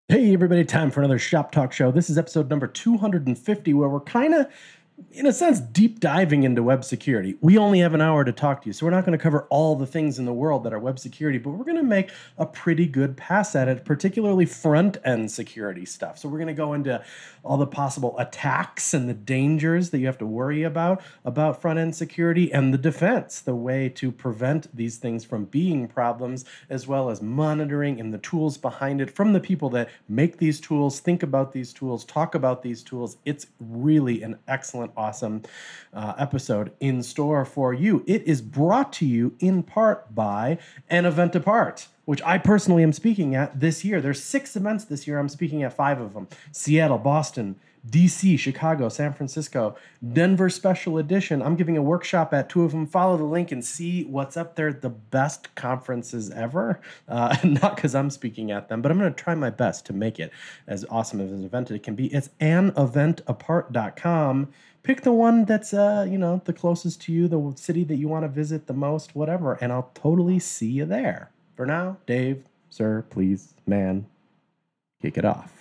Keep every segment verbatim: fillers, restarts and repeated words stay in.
Hey everybody, time for another Shop Talk show. This is episode number two hundred fifty, where we're kind of, in a sense, deep diving into web security. We only have an hour to talk to you, so we're not going to cover all the things in the world that are web security, but we're going to make a pretty good pass at it, particularly front-end security stuff. So we're going to go into all the possible attacks and the dangers that you have to worry about, about front-end security, and the defense, the way to prevent these things from being problems, as well as monitoring and the tools behind it from the people that make these tools, think about these tools, talk about these tools. It's really an excellent, awesome uh, episode in store for you. It is brought to you in part by An Event Apart, which I personally am speaking at this year. There's six events this year. I'm speaking at five of them. Seattle, Boston, D C, Chicago, San Francisco, Denver Special Edition. I'm giving a workshop at two of them. Follow the link and see what's up there. The best conferences ever. Uh, not because I'm speaking at them, but I'm going to try my best to make it as awesome as an event as it can be. It's an event apart dot com. Pick the one that's, uh, you know, the closest to you, the city that you want to visit the most, whatever, and I'll totally see you there. For now, Dave, sir, please, man, kick it off.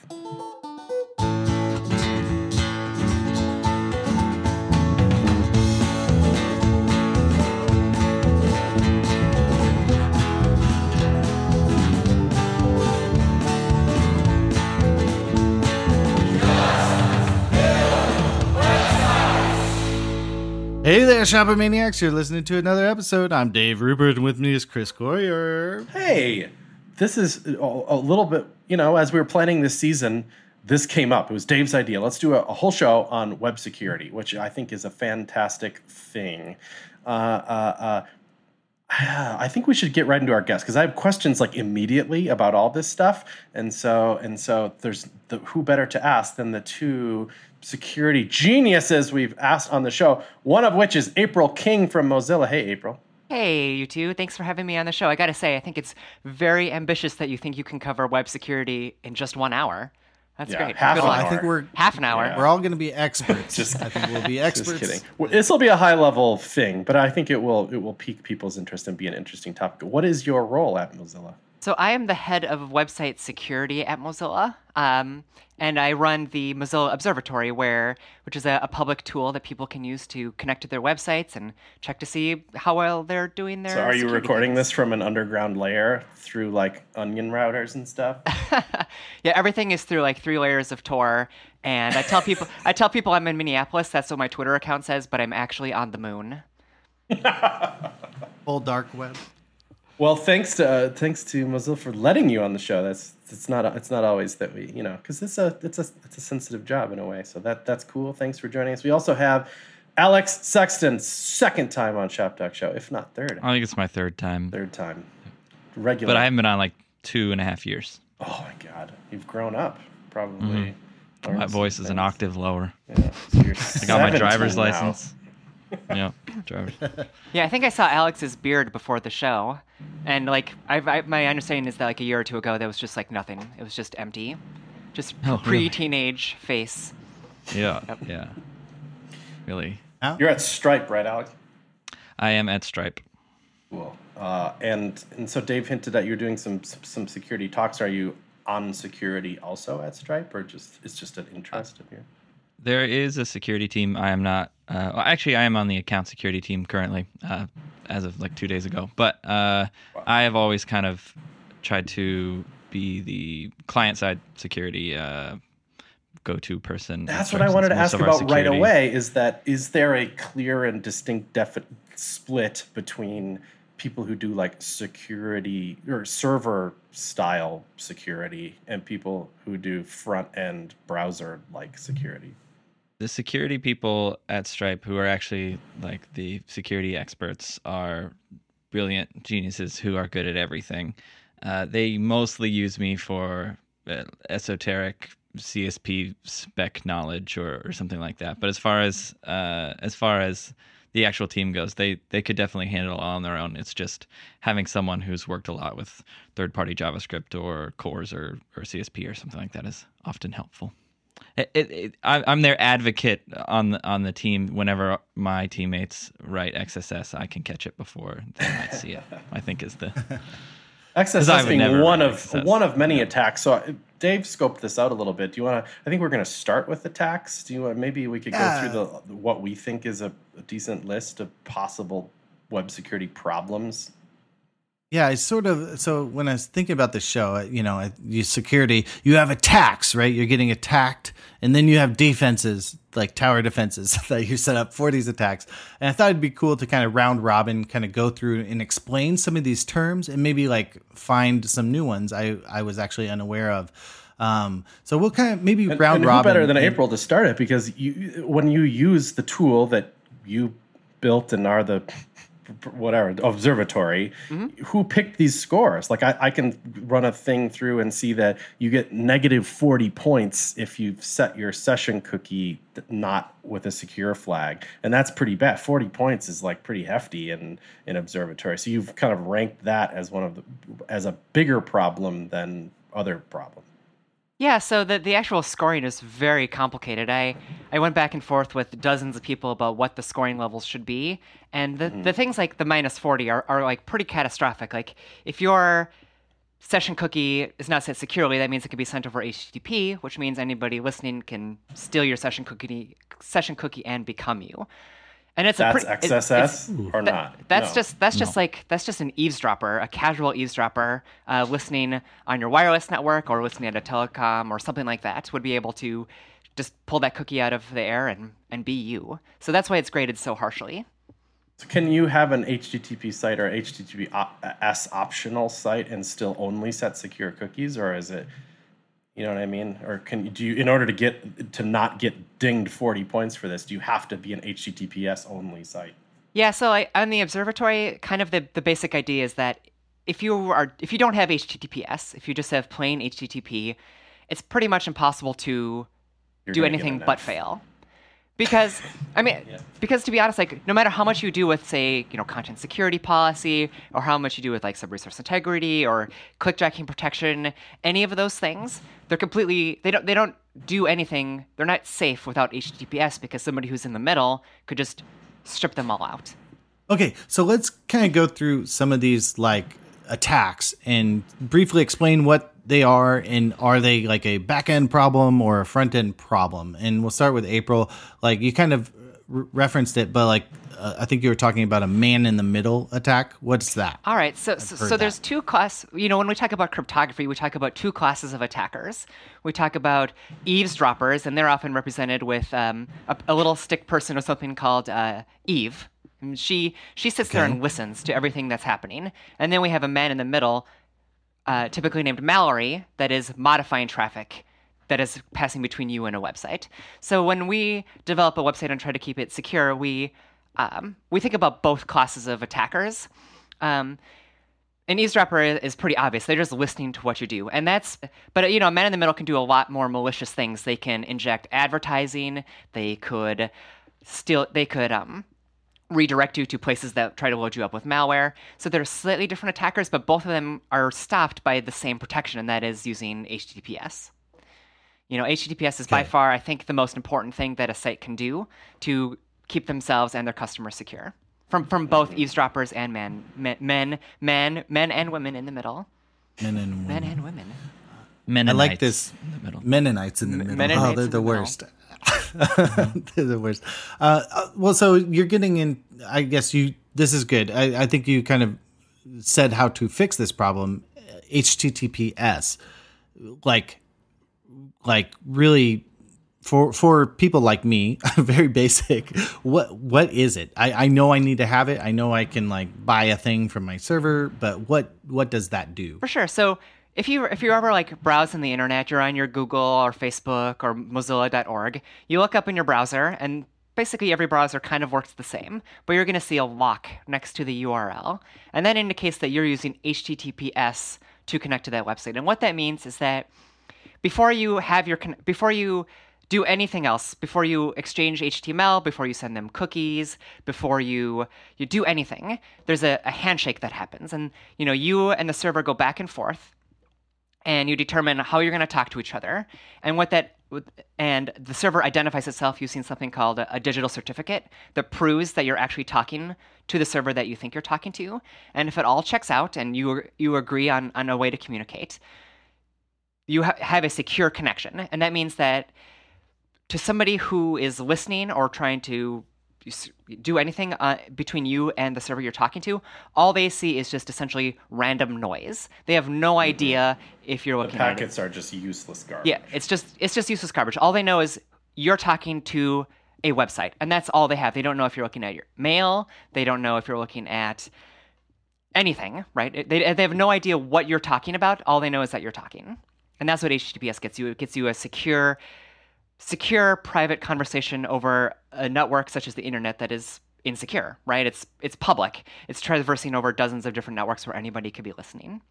Hey there, Shopper Maniacs. You're listening to another episode. I'm Dave Rupert, and with me is Chris Coyer. Hey, this is a, a little bit, you know, as we were planning this season, this came up. It was Dave's idea. Let's do a, a whole show on web security, which I think is a fantastic thing. Uh, uh, uh, I think we should get right into our guests because I have questions like immediately about all this stuff, and so and so there's the, who better to ask than the two security geniuses we've asked on the show. One of which is April King from Mozilla. Hey, April. Hey, you two. Thanks for having me on the show. I got to say, I think it's very ambitious that you think you can cover web security in just one hour. That's yeah, great. Half Good an luck. hour. I think we're half an hour. Yeah. We're all going to be experts. just, I think we'll be experts. Just kidding. This will be a high level thing, but I think it will it will pique people's interest and be an interesting topic. What is your role at Mozilla? So I am the head of website security at Mozilla, um, and I run the Mozilla Observatory, where which is a, a public tool that people can use to connect to their websites and check to see how well they're doing their. So are you recording things. this from an underground layer through like onion routers and stuff? Yeah, everything is through like three layers of Tor, and I tell people I tell people I'm in Minneapolis. That's what my Twitter account says, but I'm actually on the moon. Full dark web. Well, thanks to uh, thanks to Mozilla for letting you on the show. That's it's not it's not always that we you know because it's a it's a it's a sensitive job in a way. So that that's cool. Thanks for joining us. We also have Alex Sexton, second time on Shop Talk Show, if not third. I think it's my third time. Third time, regular. But I haven't been on like two and a half years. Oh my God, you've grown up probably. Mm-hmm. My voice is an octave lower. Yeah, so you're I got my driver's now. license. Yeah, driver's. Yeah, I think I saw Alex's beard before the show, and like I've, I, my understanding is that like a year or two ago, that was just like nothing. It was just empty, just Oh, really? pre-teenage face. Yeah, Yep. yeah. Really. You're at Stripe, right, Alex? I am at Stripe. Cool. Uh, and and so Dave hinted that you're doing some some security talks. Are you on security also at Stripe, or just it's just an interest of yours? There is a security team. I am not. Uh, well, actually, I am on the account security team currently, uh, as of like two days ago. But uh, Wow. I have always kind of tried to be the client-side security uh, go-to person. That's what I wanted to Most ask of our about right security- away. Is that is there a clear and distinct defi- split between people who do like security or server style security and people who do front end browser like security? The security people at Stripe, who are actually like the security experts, are brilliant geniuses who are good at everything. Uh, they mostly use me for uh, esoteric C S P spec knowledge or, or something like that. But as far as uh, as far as the actual team goes, they they could definitely handle it all on their own. It's just having someone who's worked a lot with third-party JavaScript or cores or, or C S P or something like that is often helpful. It, it, it, I, I'm their advocate on the, on the team. Whenever my teammates write X S S, I can catch it before they might see it. I think is the X S I S would being never one write of X S S. one of many attacks. So Dave scoped this out a little bit. Do you want to? I think we're going to start with attacks. Do you want? Maybe we could Yeah. go through the what we think is a, a decent list of possible web security problems. Yeah, I sort of. So when I was thinking about the show, you know, you security, you have attacks, right? You're getting attacked, and then you have defenses, like tower defenses that you set up for these attacks. And I thought it'd be cool to kind of round robin, kind of go through and explain some of these terms, and maybe like find some new ones I I was actually unaware of. Um, so we'll kind of maybe And, round and who robin. better than and- April to start it, because you when you use the tool that you built and are the whatever observatory, Mm-hmm. who picked these scores? Like I, I can run a thing through and see that you get negative forty points if you've set your session cookie not with a secure flag, and that's pretty bad. forty points is like pretty hefty in in observatory. So you've kind of ranked that as one of the as a bigger problem than other problems. Yeah, so the, the actual scoring is very complicated. I, I went back and forth with dozens of people about what the scoring levels should be. And the, the things like the minus forty are, are like pretty catastrophic. Like if your session cookie is not set securely, that means it can be sent over H T T P, which means anybody listening can steal your session cookie session cookie and become you. And it's That's a pretty, X S S or that- not? That's No. just that's just like that's just an eavesdropper, a casual eavesdropper, uh, listening on your wireless network or listening at a telecom or something like that would be able to just pull that cookie out of the air and and be you. So that's why it's graded so harshly. So can you have an H T T P site or H T T P S optional site and still only set secure cookies, or is it, you know what I mean? Or can you do you, in order to get to not get dinged forty points for this, do you have to be an H T T P S only site? Yeah, so I, on the observatory, kind of the, the basic idea is that if you are if you don't have H T T P S, if you just have plain H T T P, it's pretty much impossible to You're do gonna get anything an but F. fail. Because I mean, Yeah. because to be honest, like no matter how much you do with, say, you know, content security policy, or how much you do with like sub-resource integrity or clickjacking protection, any of those things, they're completely they don't they don't do anything. They're not safe without H T T P S because somebody who's in the middle could just strip them all out. Okay, so let's kind of go through some of these like attacks and briefly explain what they are, and are they like a back end problem or a front end problem? And we'll start with April. Like you kind of re- referenced it, but like uh, I think you were talking about a man in the middle attack. What's that? All right, so so, heard so there's that. two class. You know, when we talk about cryptography, we talk about two classes of attackers. We talk about eavesdroppers, and they're often represented with um, a, a little stick person or something called uh, Eve. And she she sits there Okay. and listens to everything that's happening. And then we have a man in the middle, uh, typically named Mallory, that is modifying traffic that is passing between you and a website. So when we develop a website and try to keep it secure, we um, we think about both classes of attackers. Um, an eavesdropper is pretty obvious. They're just listening to what you do. And that's, but you know, a man in the middle can do a lot more malicious things. They can inject advertising. They could steal, they could um, redirect you to places that try to load you up with malware. So they're slightly different attackers, but both of them are stopped by the same protection, and that is using H T T P S. You know, H T T P S is by Okay. far, I think, the most important thing that a site can do to keep themselves and their customers secure. From from both eavesdroppers and man, men, men, men, men and women in the middle. Men and Men women. and women. I Mennonites like this. in the middle. Mennonites in the middle. Mennonites oh, they're in the, the middle. worst. They're the worst. Uh, uh, well, so you're getting in. I guess you. This is good. I, I think you kind of said how to fix this problem. H T T P S, like, like really, for for people like me, very basic. What what is it? I, I know I need to have it. I know I can like buy a thing from my server, but what what does that do? For sure. So if you if you're ever like browsing the internet, you're on your Google or Facebook or Mozilla dot org, you look up in your browser, and basically every browser kind of works the same, but you're going to see a lock next to the U R L, and that indicates that you're using H T T P S to connect to that website. And what that means is that before you have your con- before you do anything else, before you exchange H T M L, before you send them cookies, before you you do anything, there's a, a handshake that happens, and you know you and the server go back and forth, and you determine how you're going to talk to each other, and what that and the server identifies itself using something called a, a digital certificate that proves that you're actually talking to the server that you think you're talking to, and if it all checks out and you you agree on on a way to communicate, you ha- have a secure connection, and that means that to somebody who is listening or trying to do anything uh, between you and the server you're talking to, all they see is just essentially random noise. They have no mm-hmm. idea if you're looking the at it. packets are just useless garbage. Yeah, it's just it's just useless garbage. All they know is you're talking to a website, and that's all they have. They don't know if you're looking at your mail. They don't know if you're looking at anything, right? They, they have no idea what you're talking about. All they know is that you're talking. And that's what H T T P S gets you. It gets you a secure secure private conversation over a network such as the internet that is insecure, right? It's it's public. It's traversing over dozens of different networks where anybody could be listening.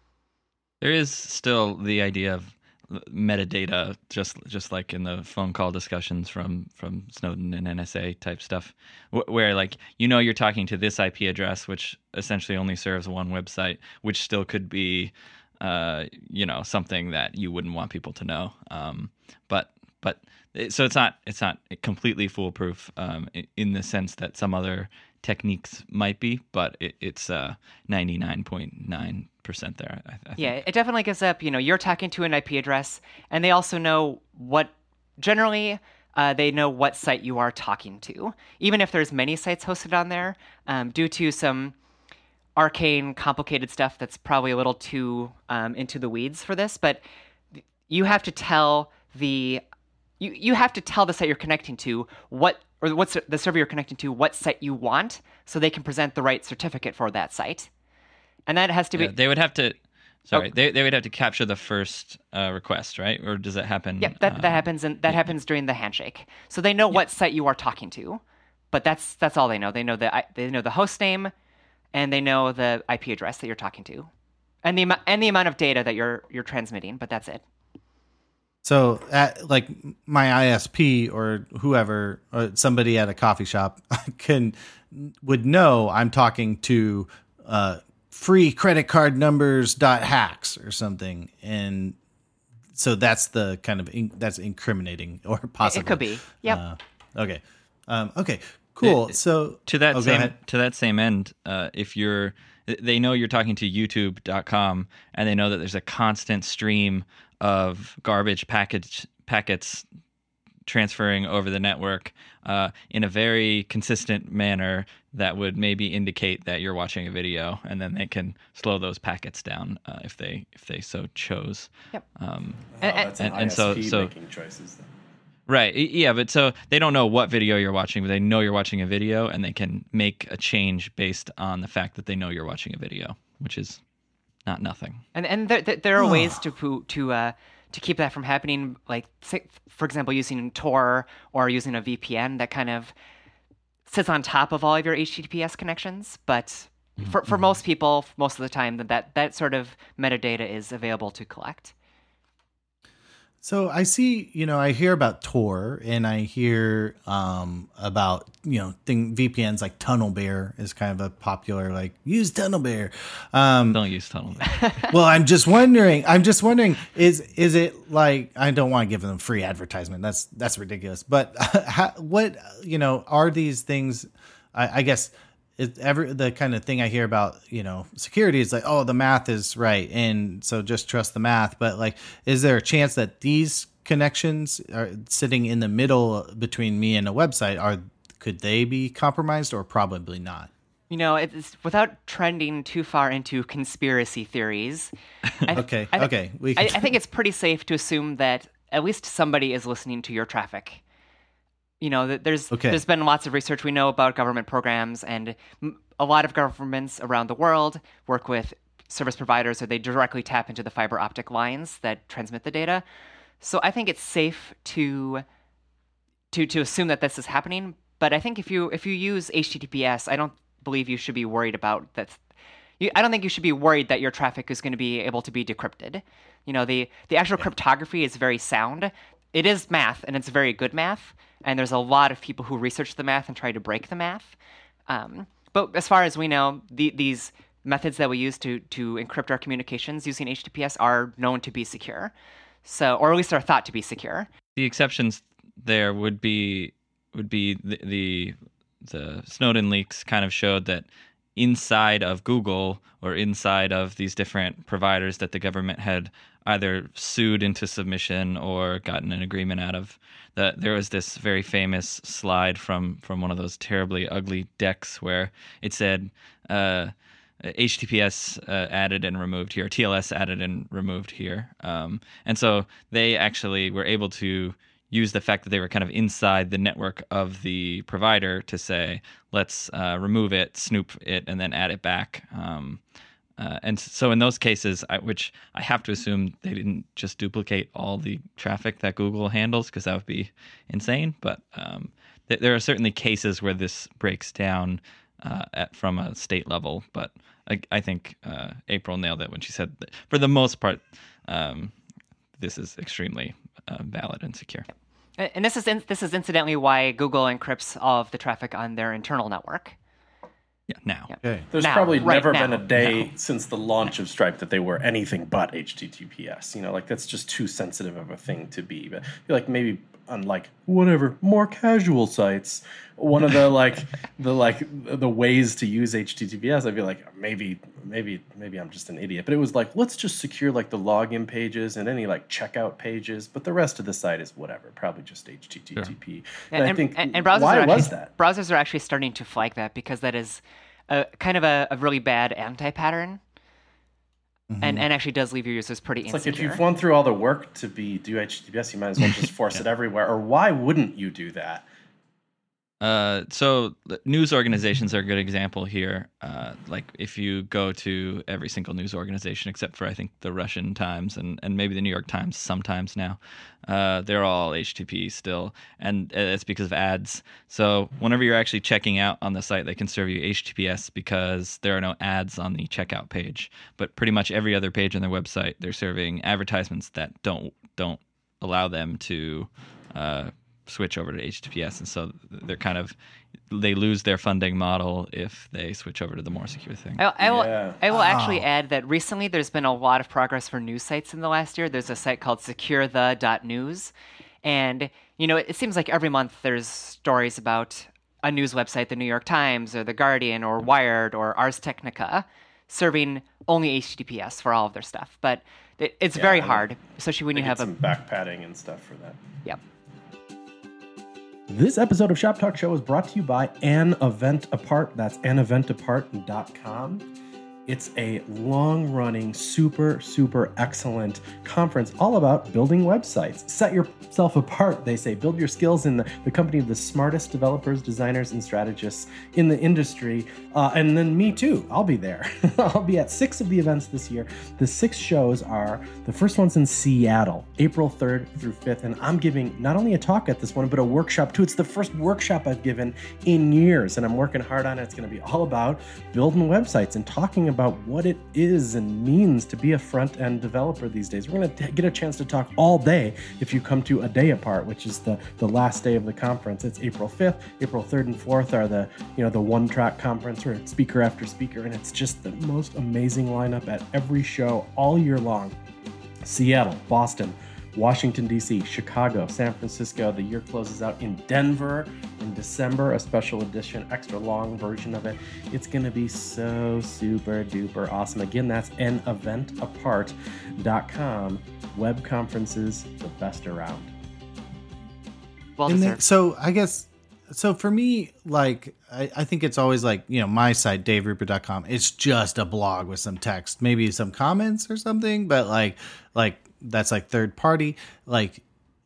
There is still the idea of metadata, just just like in the phone call discussions from from Snowden and N S A type stuff, where like you know you're talking to this I P address, which essentially only serves one website, which still could be, uh, you know, something that you wouldn't want people to know. Um, but but so it's not it's not completely foolproof um, in the sense that some other techniques might be, but it, it's uh, ninety-nine point nine percent there. I, I think. Yeah, it definitely gives up. You know, you're talking to an I P address, and they also know what. Generally, uh, they know what site you are talking to, even if there's many sites hosted on there. Um, due to some arcane, complicated stuff that's probably a little too um, into the weeds for this, but you have to tell the you you have to tell the site you're connecting to what. Or what's the server you're connecting to, what site you want, so they can present the right certificate for that site. And that has to be... Yeah, they would have to... Sorry, oh. they they would have to capture the first uh, request, right? Or does that happen... Yeah, that, uh, that happens in, that yeah. happens during the handshake. So they know yeah. what site you are talking to, but that's that's all they know. They know the they know the host name, and they know the I P address that you're talking to, and the and the amount of data that you're you're transmitting, but that's it. So, at, like my I S P or whoever, or somebody at a coffee shop can would know I'm talking to uh, free credit card numbers dot hacks or something, and so that's the kind of in, that's incriminating or possible. It could be. Yep. Uh, okay. Um, okay. Cool. It, so to that oh, same to that same end, uh, if you're they know you're talking to YouTube dot com, and they know that there's a constant stream of garbage package packets transferring over the network uh, in a very consistent manner that would maybe indicate that you're watching a video, and then they can slow those packets down uh, if they if they so chose. Yep. Um, oh, that's an and, and so so making choices. Then. Right. Yeah, but so they don't know what video you're watching, but they know you're watching a video, and they can make a change based on the fact that they know you're watching a video, which is not nothing. And and there, there are ways to to uh, to keep that from happening, like say, for example, using Tor or using a V P N that kind of sits on top of all of your H T T P S connections. But for for most people, most of the time, that that, that sort of metadata is available to collect. So I see, you know, I hear about Tor, and I hear um, about, you know, thing, V P Ns like TunnelBear is kind of a popular, like, use TunnelBear. Um, don't use TunnelBear. Well, I'm just wondering, I'm just wondering, is is it like, I don't want to give them free advertisement. That's that's ridiculous. But how, what, you know, are these things, I, I guess, it ever the kind of thing I hear about, you know, security is like, oh, the math is right, and so just trust the math. But like, is there a chance that these connections are sitting in the middle between me and a website? Are could they be compromised, or probably not? You know, it's without trending too far into conspiracy theories. I, okay, I th- okay. We can... I, I think it's pretty safe to assume that at least somebody is listening to your traffic. You know, there's okay. there's been lots of research we know about government programs, and a lot of governments around the world work with service providers, or they directly tap into the fiber optic lines that transmit the data. So I think it's safe to to to assume that this is happening. But I think if you if you use H T T P S, I don't believe you should be worried about that. You, I don't think you should be worried that your traffic is going to be able to be decrypted. You know, the the actual yeah. cryptography is very sound. It is math, and it's very good math. And there's a lot of people who research the math and try to break the math. Um, but as far as we know, the, these methods that we use to to encrypt our communications using H T T P S are known to be secure. So, or at least are thought to be secure. The exceptions there would be would be the the, the Snowden leaks kind of showed that inside of Google or inside of these different providers that the government had either sued into submission or gotten an agreement out of. The, there was this very famous slide from, from one of those terribly ugly decks where it said uh, H T T P S uh, added and removed here, T L S added and removed here. Um, and so they actually were able to use the fact that they were kind of inside the network of the provider to say, let's uh, remove it, snoop it, and then add it back. Um, Uh, and so in those cases, I, which I have to assume they didn't just duplicate all the traffic that Google handles, because that would be insane. But um, th- there are certainly cases where this breaks down uh, at, from a state level. But I, I think uh, April nailed it when she said that for the most part, um, this is extremely uh, valid and secure. And this is in, this is incidentally why Google encrypts all of the traffic on their internal network. Yeah, now. Yeah. Okay. There's Now, probably right never now. been a day since the launch of Stripe that they were anything but H T T P S. You know, like that's just too sensitive of a thing to be. But I feel like maybe on like whatever more casual sites, one of the like the like the ways to use H T T P S, I feel like maybe maybe maybe I'm just an idiot. But it was like, let's just secure like the login pages and any like checkout pages, but the rest of the site is whatever, probably just H T T P. Yeah, And, I and, think and, and browsers why are actually, was that? Browsers are actually starting to flag that because that is a, kind of a, a really bad anti-pattern, mm-hmm. and, and actually does leave your users pretty It's insecure. like if you've gone through all the work to be do H T T P S, you might as well just force yeah. it everywhere. Or why wouldn't you do that? Uh, so news organizations are a good example here. Uh, like if you go to every single news organization, except for I think the Russian Times and, and maybe the New York Times sometimes now, uh, they're all H T T P still, and it's because of ads. So whenever you're actually checking out on the site, they can serve you H T T P S because there are no ads on the checkout page. But pretty much every other page on their website, they're serving advertisements that don't don't allow them to Uh, switch over to H T T P S, and so they're kind of they lose their funding model if they switch over to the more secure thing. I, I will Yeah. I will Oh. actually add that recently there's been a lot of progress for news sites in the last year. There's a site called secure the dot news, and you know it, it seems like every month there's stories about a news website, the New York Times or the Guardian or Wired or Ars Technica, serving only H T T P S for all of their stuff. But it, it's Yeah, very I hard, especially when They you get have a some back padding and stuff for that. yep. This episode of Shop Talk Show is brought to you by An Event Apart. That's an event apart dot com. It's a long-running, super, super excellent conference all about building websites. Set yourself apart, they say. Build your skills in the, the company of the smartest developers, designers, and strategists in the industry. Uh, and then me too. I'll be there. I'll be at six of the events this year. The six shows are, the first one's in Seattle, April third through fifth. And I'm giving not only a talk at this one, but a workshop too. It's the first workshop I've given in years, and I'm working hard on it. It's going to be all about building websites and talking about about what it is and means to be a front-end developer these days. We're going to get a chance to talk all day if you come to A Day Apart, which is the, the last day of the conference. It's April fifth. April third and fourth are the, you know, the one-track conference where it's speaker after speaker, and it's just the most amazing lineup at every show all year long. Seattle, Boston, Washington, D C, Chicago, San Francisco. The year closes out in Denver in December, a special edition, extra long version of it. It's going to be so super duper awesome. Again, that's an event apart dot com. Web conferences, the best around. Well And then- deserved. so I guess, so for me, like, I, I think it's always like, you know, my site, dave rupert dot com. It's just a blog with some text, maybe some comments or something, but like, like, that's like third party. Like,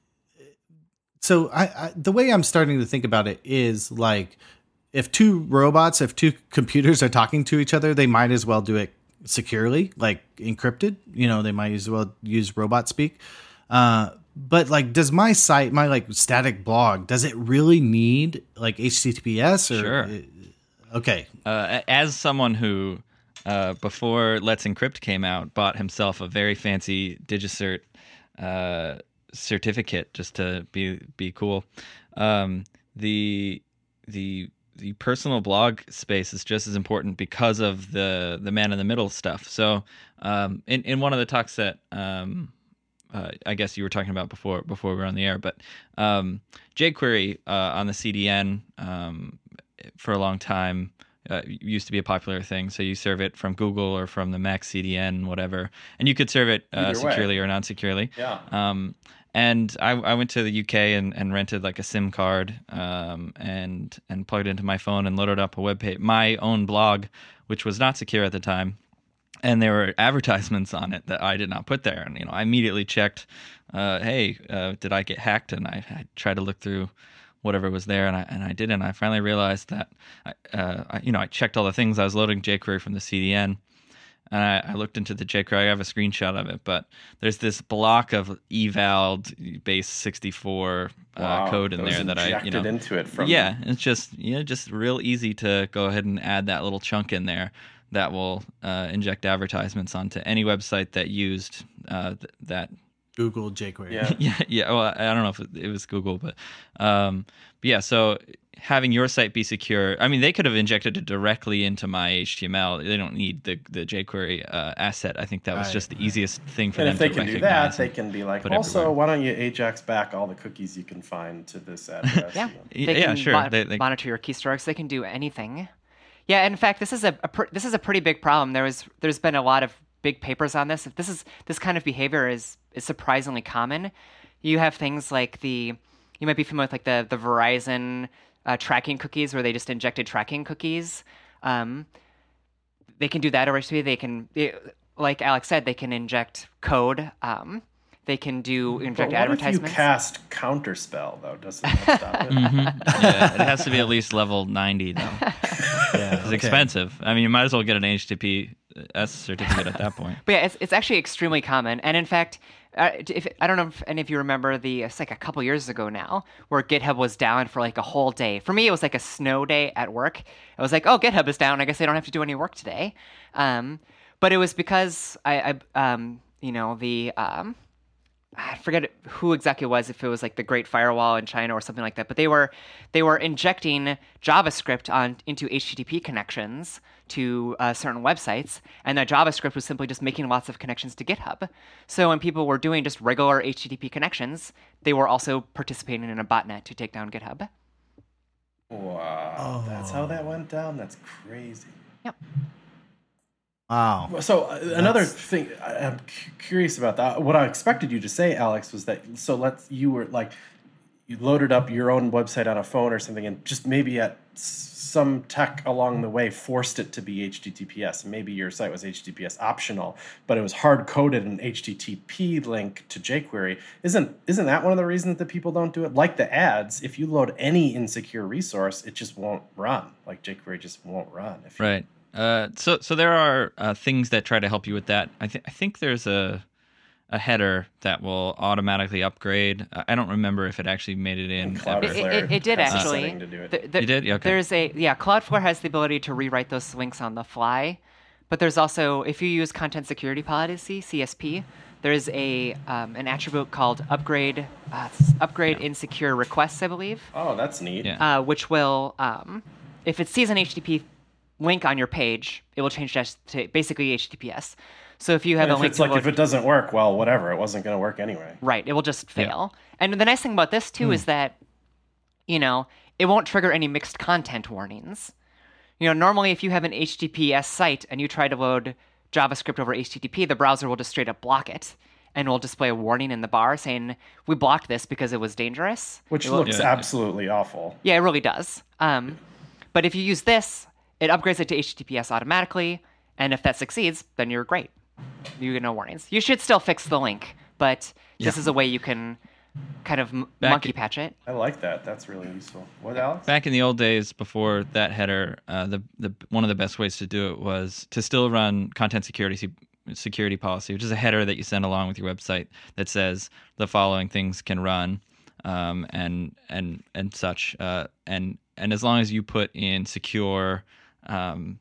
so I, I the way I'm starting to think about it is like, if two robots, if two computers are talking to each other, they might as well do it securely, like encrypted. You know, they might as well use robot speak. Uh, but like, does my site, my like static blog, does it really need like H T T P S? Or, Sure. Okay. Uh, as someone who, uh, before Let's Encrypt came out, bought himself a very fancy DigiCert uh, certificate just to be be cool. Um, the the the personal blog space is just as important because of the the man in the middle stuff. So um, in in one of the talks that um, uh, I guess you were talking about before before we were on the air, but um, jQuery uh, on the C D N um, for a long time uh, used to be a popular thing. So you serve it from Google or from the Mac C D N, whatever, and you could serve it uh, Either way. securely or non-securely. Yeah. Um, and I, I went to the U K and, and rented like a SIM card um, and and plugged it into my phone and loaded up a web page, my own blog, which was not secure at the time. And there were advertisements on it that I did not put there. And, you know, I immediately checked, uh, hey, uh, did I get hacked? And I, I tried to look through whatever was there, and I and I didn't. I finally realized that, I, uh, I, you know, I checked all the things. I was loading jQuery from the C D N, and I, I looked into the jQuery. I have a screenshot of it, but there's this block of evaled base sixty-four uh, Wow, code in that was there that I, you know, injected into it from yeah, it's just you know just real easy to go ahead and add that little chunk in there that will uh, inject advertisements onto any website that used uh, th- that. Google jQuery. Yeah. yeah, yeah. Well, I don't know if it, it was Google, but, um, but yeah. So having your site be secure, I mean, they could have injected it directly into my H T M L. They don't need the the jQuery uh, asset. I think that was Right, just the easiest thing for And them if they to can do recognize. that, they can be like, put also, everywhere. why don't you Ajax back all the cookies you can find to this address? Yeah, You Y- they yeah, can sure. mon- They- they- monitor your keystrokes. They can do anything. Yeah, in fact, this is a, a pr- this is a pretty big problem. There was there's been a lot of big papers on this. If this is this kind of behavior is is surprisingly common. You have things like the you might be familiar with like the the Verizon uh, tracking cookies, where they just injected tracking cookies. Um, they can do that over H T T P. They can, they, like Alex said, they can inject code. Um, they can do But inject what advertisements. if you cast counterspell, though? Doesn't that stop it? yeah, it has to be at least level ninety though. Yeah, It's okay. expensive. I mean, you might as well get an H T T P S certificate at that point. But yeah, it's, it's actually extremely common. And in fact, uh, if, I don't know if any of you remember the, it's like a couple years ago now, where GitHub was down for like a whole day. For me, it was like a snow day at work. I was like, oh, GitHub is down. I guess I don't have to do any work today. Um, but it was because I, I um, you know, the, um, I forget who exactly it was, if it was like the Great Firewall in China or something like that, but they were they were injecting JavaScript on into H T T P connections to uh, certain websites, and that JavaScript was simply just making lots of connections to GitHub. So when people were doing just regular H T T P connections, they were also participating in a botnet to take down GitHub. Wow, that's how that went down? That's crazy. Yep. Wow. So uh, another thing I- I'm cu- curious about that. What I expected you to say, Alex, was that so let's you were like you loaded up your own website on a phone or something, and just maybe at s- some tech along the way forced it to be H T T P S. And maybe your site was H T T P S optional, but it was hard coded an H T T P link to jQuery. Isn't isn't that one of the reasons that people don't do it? Like the ads, if you load any insecure resource, it just won't run. Like jQuery just won't run. If you, Right. Uh, so so there are uh, things that try to help you with that. I think I think there's a a header that will automatically upgrade. I I don't remember if it actually made it in. Cloudflare ever. It, it, it did has a actually. setting to do it. The- the- You did? Yeah, okay. There's a yeah. Cloudflare has the ability to rewrite those links on the fly, but there's also, if you use Content Security Policy (C S P), there's a um, an attribute called upgrade uh, upgrade insecure requests, I believe, Oh, that's neat. Yeah. uh, which will um, if it sees an H T T P link on your page, it will change that to basically H T T P S. So if you have a If link it's to like load- if it doesn't work, well, whatever. It wasn't going to work anyway. Right. It will just fail. And the nice thing about this too is that, you know, it won't trigger any mixed content warnings. You know, normally if you have an H T T P S site and you try to load JavaScript over H T T P, the browser will just straight up block it and will display a warning in the bar saying, we blocked this because it was dangerous. Which It will- looks Yeah. absolutely awful. Yeah, it really does. Um, but if you use this, it upgrades it to H T T P S automatically, and if that succeeds, then you're great. You get no warnings. You should still fix the link, but this is a way you can kind of m- Back- monkey patch it. I like that. That's really useful. What, Alex? Back in the old days, before that header, uh, the the one of the best ways to do it was to still run content security se- security policy, which is a header that you send along with your website that says the following things can run, um, and and and such. Uh, and and as long as you put in secure um,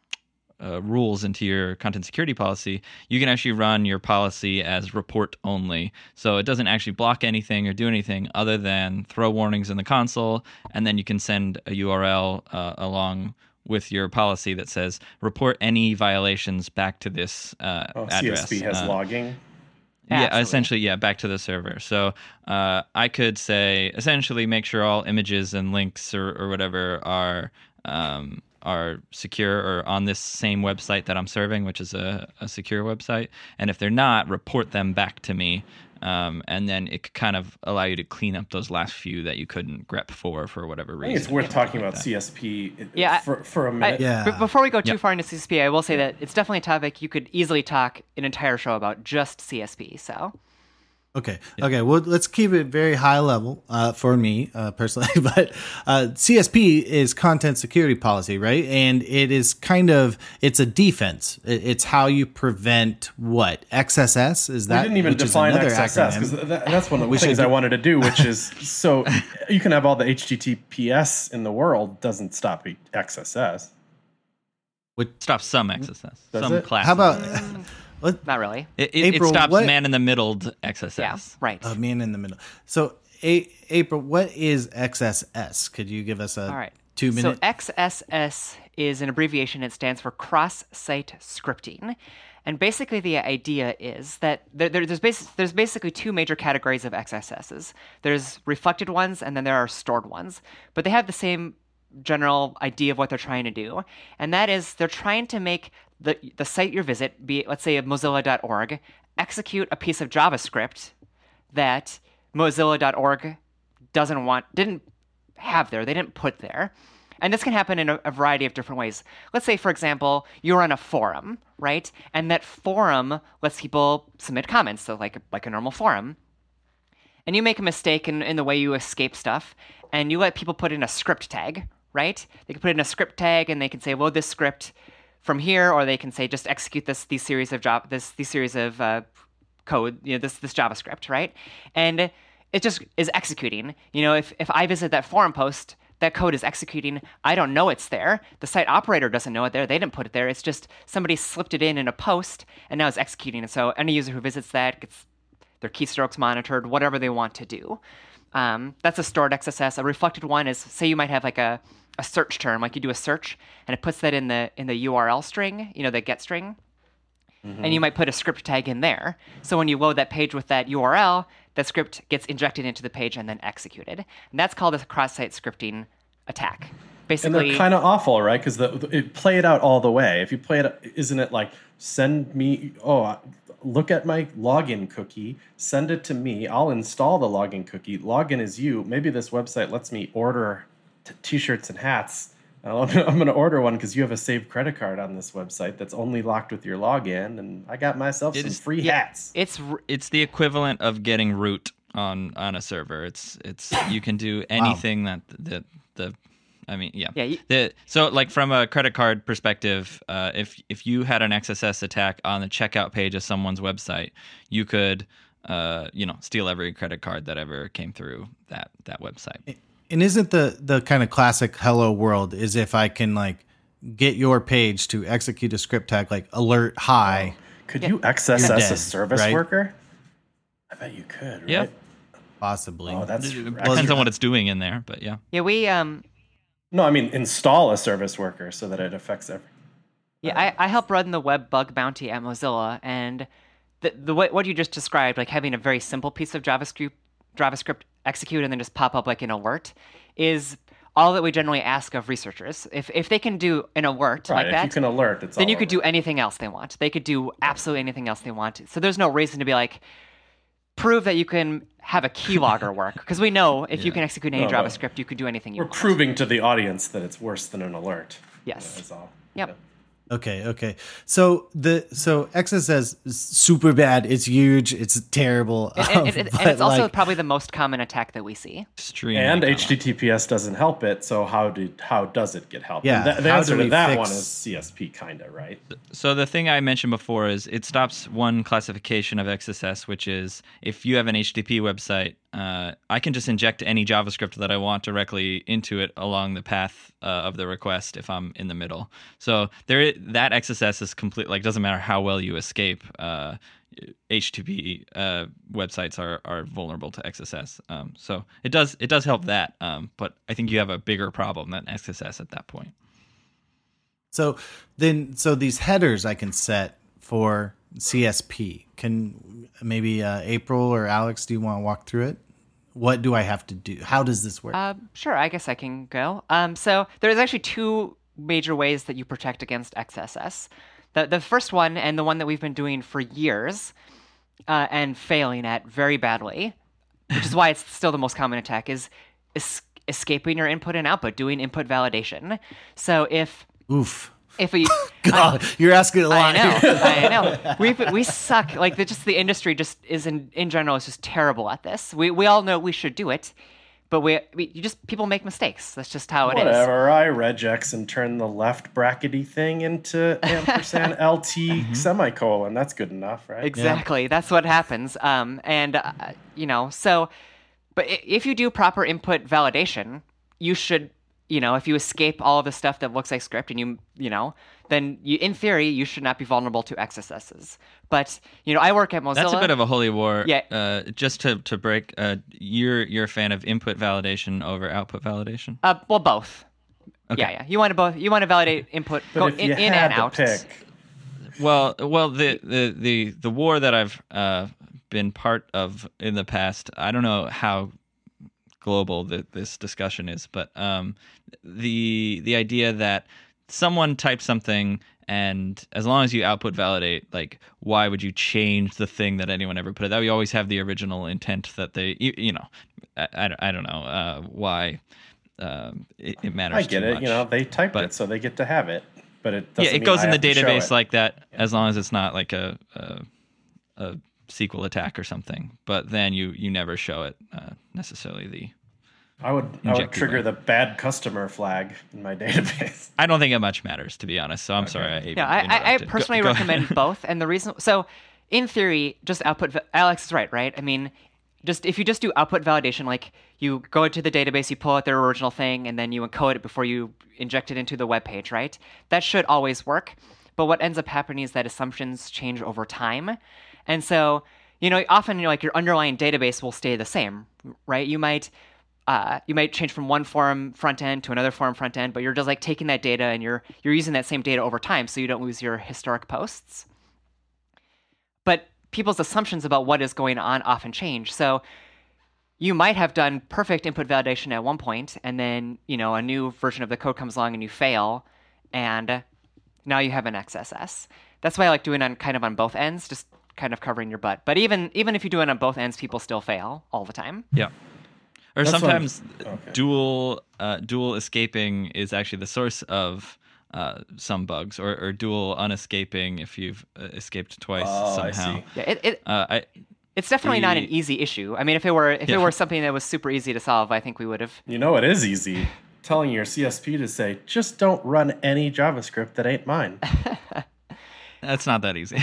uh, rules into your content security policy, you can actually run your policy as report only. So it doesn't actually block anything or do anything other than throw warnings in the console, and then you can send a U R L uh, along with your policy that says report any violations back to this uh, Oh, address. C S P has Uh, logging. yeah, Absolutely. essentially, yeah, back to the server. So uh, I could say, essentially, make sure all images and links or, or whatever are um, are secure or on this same website that I'm serving, which is a, a secure website. And if they're not, report them back to me. Um, and then it could kind of allow you to clean up those last few that you couldn't grep for for whatever reason. I think it's worth talking like about that. C S P Yeah, for, for a minute. I, Yeah. b- before we go too Yep. far into C S P, I will say that it's definitely a topic you could easily talk an entire show about just C S P. So Okay. Okay. Well, let's keep it very high level uh, for me uh, personally. But uh, C S P is content security policy, right? And it is kind of it's a defense. It- It's how you prevent what X S S is We that? didn't even which is define another X S S acronym. because that, that's one of the We things should I do- wanted to do, which is so you can have all the H T T P S in the world, doesn't stop X S S. Stop some X S S, Does some it? classes. How about what? not really. it? It, April, it stops what- man in the middled X S S. Yeah, right. A man in the middle. So, a- April, what is X S S? Could you give us a All right. two minute? So X S S is an abbreviation. It stands for cross-site scripting. And basically the idea is that there, there, there's, bas- there's basically two major categories of X S Ss. There's reflected ones and then there are stored ones. But they have the same general idea of what they're trying to do. And that is they're trying to make the, the site you visit, be it, let's say, mozilla dot org, execute a piece of JavaScript that mozilla dot org doesn't want, didn't have there, they didn't put there. And this can happen in a, a variety of different ways. Let's say, for example, you're on a forum, right? And that forum lets people submit comments, so like, like a normal forum. And you make a mistake in, in the way you escape stuff, and you let people put in a script tag, right? They can put in a script tag, and they can say, load this script from here, or they can say, just execute this these series of job this these series of uh, code, you know, this this JavaScript, right? And it just is executing. You know, if if I visit that forum post, that code is executing. I don't know it's there. The site operator doesn't know it there. They didn't put it there. It's just somebody slipped it in in a post, and now it's executing. And so any user who visits that gets their keystrokes monitored, whatever they want to do. Um, that's a stored X S S. A reflected one is, say you might have like a, a search term, like you do a search, and it puts that in the in the U R L string, you know, the get string. Mm-hmm. And you might put a script tag in there. So when you load that page with that U R L, that script gets injected into the page and then executed. And that's called a cross-site scripting attack. And Basically, they're kind of awful, right? Because the, the, it play it out all the way. If you play it, isn't it like send me? Oh, look at my login cookie. Send it to me. I'll install the login cookie. Login is you. Maybe this website lets me order t- t-shirts and hats. I'm going to order one because you have a saved credit card on this website that's only locked with your login, and I got myself It some is- free yeah, hats. it's r- It's the equivalent of getting root on on a server. It's it's you can do anything that that the I mean yeah. Yeah, you- the, so like from a credit card perspective, uh, if if you had an X S S attack on the checkout page of someone's website, you could uh, you know steal every credit card that ever came through that that website. And isn't the the kind of classic hello world is if I can like get your page to execute a script tag like alert hi. Could you X S You're S a dead, service right? worker? I bet you could, right? Yeah. Possibly. Oh, that's It actually- depends on what it's doing in there, but yeah. yeah, we um No, I mean install a service worker so that it affects every. Yeah, I, I help run the web bug bounty at Mozilla, and the the what what you just described, like having a very simple piece of JavaScript JavaScript execute and then just pop up like an alert, is all that we generally ask of researchers. If if they can do an alert Right, like if that, you can alert, it's then all you could over. do anything else they want. They could do absolutely anything else they want. So there's no reason to be like, prove that you can have a keylogger work, because we know if you can execute any No, but JavaScript, you could do anything you We're want. proving to the audience that it's worse than an alert. Yes. That's all. Yep. Okay, okay. So the so X S S is super bad. It's huge. It's terrible. And, Um, and- and- but, and it's also like, probably the most common attack that we see. Extremely And common. H T T P S doesn't help it, so how did how does it get help? Yeah, And th- the how answer do to we that fix- one is C S P, kind of, right? So the thing I mentioned before is it stops one classification of X S S, which is if you have an H T T P website, uh, I can just inject any JavaScript that I want directly into it along the path uh, of the request if I'm in the middle. So there, i- that X S S is complete. Like, doesn't matter how well you escape. Uh, H T T P uh, websites are, are vulnerable to X S S. Um, so it does it does help that. Um, but I think you have a bigger problem than X S S at that point. so then so these headers I can set for C S P. Can maybe uh, April or Alex, do you want to walk through it? What do I have to do? How does this work? Uh, sure, I guess I can go. Um, so there's actually two major ways that you protect against X S S. The the first one, and the one that we've been doing for years, uh, and failing at very badly, which is why it's still the most common attack, is es- escaping your input and output, doing input validation. So if Oof. if we God, I, you're asking a lot. I know, I know. We we suck. Like the, just the industry just is in in general is just terrible at this. We we all know we should do it, but we, we you just people make mistakes. That's just how it is. Whatever. I regex and turn the left brackety thing into ampersand L T semicolon. That's good enough, right? Exactly. That's what happens. Um, and uh, you know, so, but i- if you do proper input validation, you should, you know, if you escape all of the stuff that looks like script, and you, you know, then you, in theory, you should not be vulnerable to X S Ss. But you know, I work at Mozilla. That's a bit of a holy war. Yeah. Uh, just to to break, uh, you're you're a fan of input validation over output validation. Uh, well, both. Okay. Yeah, yeah. You want to both. You want to validate input, But go if in, you in had and to out. pick, Well, well, the the the the war that I've uh, been part of in the past, I don't know how global the, this discussion is, but um, the the idea that someone types something, and as long as you output validate, like, why would you change the thing that anyone ever put? That we always have the original intent that they, you, you know, I, I, don't- I don't know uh, why um, it, it matters. I get too it. much. You know, they typed But- it, so they get to have it. But it yeah, doesn't it mean goes I in the have to show database it. like that, as long as it's not like a, a a S Q L attack or something. But then you you never show it uh, necessarily. The I would I would injected trigger way. the bad customer flag in my database. I don't think it much matters, to be honest. So I'm sorry. I Yeah, I, I, I interrupted. Go- personally go recommend ahead. both, and the reason so, in theory, just output. va- Alex is right, right? I mean, just if you just do output validation, like you go into the database, you pull out their original thing, and then you encode it before you inject it into the web page, right? That should always work. But what ends up happening is that assumptions change over time, and so you know, often you know, like your underlying database will stay the same, right? You might. Uh, you might change from one form front end to another form front end, but you're just like taking that data and you're you're using that same data over time, so you don't lose your historic posts. But people's assumptions about what is going on often change. So you might have done perfect input validation at one point, and then you know a new version of the code comes along and you fail, and now you have an X S S. That's why I like doing it on kind of on both ends, just kind of covering your butt. But even even if you do it on both ends, people still fail all the time. Yeah. Or That's what I'm- sometimes okay. dual uh, dual escaping is actually the source of uh, some bugs, or, or dual unescaping if you've uh, escaped twice Oh, I somehow. see. Yeah, it, it Uh, I it's definitely not an the- easy issue. I mean, if it were if Yeah. it were something that was super easy to solve, I think we would have. You know it is easy. Telling your C S P to say, just don't run any JavaScript that ain't mine. that's not that easy.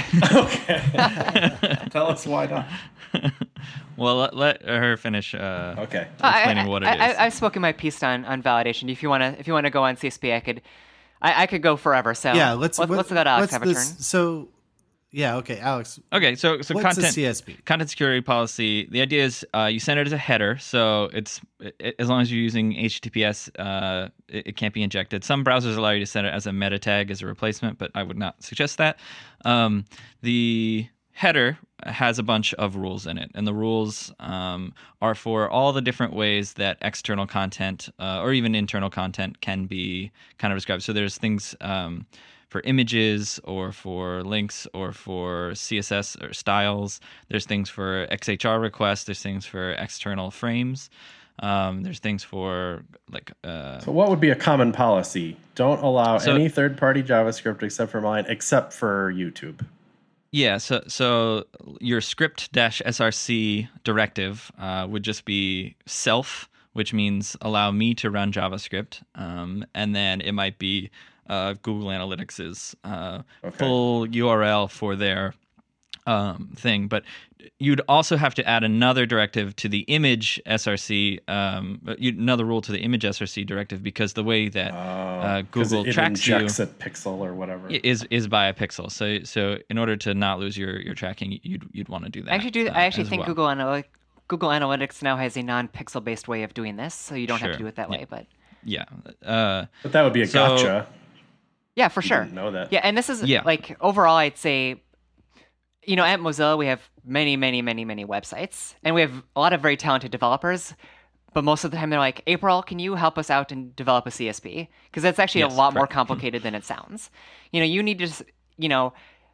Okay. Tell us why not. Well, let, let her finish uh, Okay. explaining I, what it I, is. I, I've spoken my piece on, on validation. If you want to, if you want to go on C S P, I could, I, I could go forever. So Yeah, let's let's, what- let's let Alex what's have a this- turn. So, yeah, okay, Alex. Okay, so so What's a content C S P? content security policy. The idea is uh, you send it as a header, so it's it, as long as you're using H T T P S, uh, it, it can't be injected. Some browsers allow you to send it as a meta tag as a replacement, but I would not suggest that. Um, the header has a bunch of rules in it, and the rules um, are for all the different ways that external content uh, or even internal content can be kind of described. So there's things. Um, for images or for links or for C S S or styles. There's things for X H R requests. There's things for external frames. Um, there's things for like uh, So what would be a common policy? Don't allow So- any third-party JavaScript except for mine, except for YouTube. yeah. So so your script dash src directive uh, would just be self, which means allow me to run JavaScript, um, and then it might be uh, Google Analytics' uh, Okay. full U R L for their um, thing. But you'd also have to add another directive to the image S R C, um, you'd, another rule to the image S R C directive, because the way that uh, 'Cause Google it, it tracks you injects a pixel or whatever. is is by a pixel. So so in order to not lose your, your tracking, you'd you'd want to do that. I actually do. uh, I actually as think well. Google Analytics, Google Analytics now has a non-pixel based way of doing this, so you don't have to Sure. do it that Yeah. way. But Yeah. Uh, But that would be a So- gotcha. yeah, for sure. Didn't know that. Yeah, and this is Yeah. like overall, I'd say, you know, at Mozilla we have many, many, many, many websites, and we have a lot of very talented developers. but most of the time they're like, April, can you help us out and develop a C S P? Because that's actually Yes, a lot more correct. complicated than it sounds. You know, you need to, s- you know,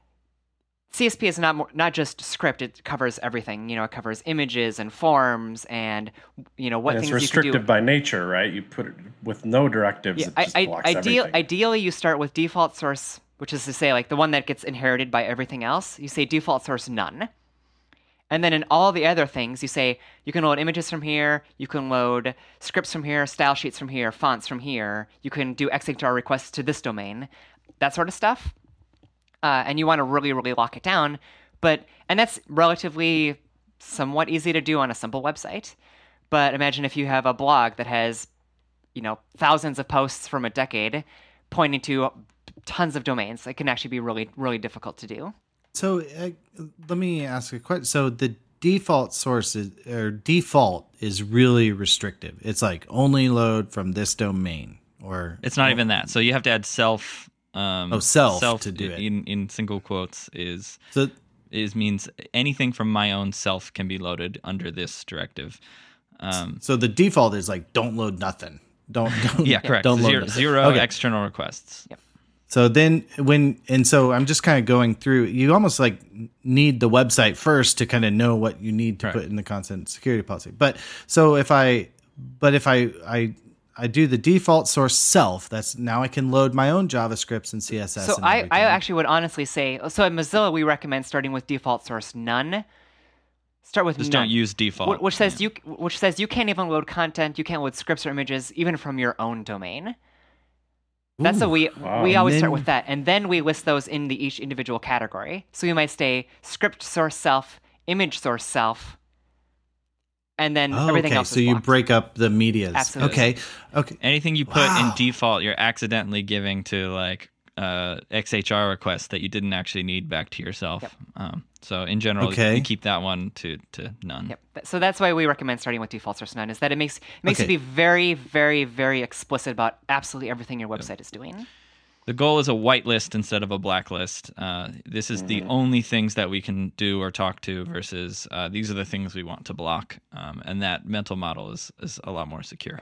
C S P is not more, not just script. It covers everything. You know, it covers images and forms and, you know, what And it's things you can do. restrictive by nature, right? You put it with no directives. Yeah, it I, just I, blocks ideal, everything. ideally, you start with default source, which is to say, like the one that gets inherited by everything else. You say default source none. And then in all the other things, you say you can load images from here, you can load scripts from here, style sheets from here, fonts from here, you can do X H R requests to this domain, that sort of stuff. Uh, and you want to really, really lock it down. But and that's relatively somewhat easy to do on a simple website. But imagine if you have a blog that has, you know, thousands of posts from a decade pointing to tons of domains. It can actually be really, really difficult to do. So uh, let me ask a question. So the default source is, or default is really restrictive. It's like only load from this domain, or It's not even that. So you have to add self. Um, Oh, self to do it. in in single quotes is so is means anything from my own self can be loaded under this directive. Um, so the default is like don't load nothing. Don't, don't yeah, correct. Don't load Zero, nothing. zero Okay. external requests. Yep. So then when and so I'm just kind of going through. You almost like need the website first to kind of know what you need to Right. put in the content security policy. But so if I, but if I I I do the default source self, that's now I can load my own JavaScripts and C S S. So and I, I everything. actually would honestly say, so at Mozilla, we recommend starting with default source none. Start with Just none. don't use default. Wh- Which says you which says you can't even load content, you can't load scripts or images even from your own domain. That's what we wow. we And always then- start with that, and then we list those in the each individual category. So you might say script source self, image source self, and then Oh, everything okay. else So is you blocked. break up the medias. Absolutely. Okay. Okay. Anything you put Wow. in default, you're accidentally giving to like uh, X H R requests that you didn't actually need back to yourself. Yep. Um, so in general, Okay. we keep that one to, to none. Yep. Th- So that's why we recommend starting with default source none. Is that it makes it makes Okay. it be very, very, very explicit about absolutely everything your website is doing. The goal is a whitelist instead of a blacklist. Uh, this is the only things that we can do or talk to versus uh, these are the things we want to block. Um, and that mental model is, is a lot more secure.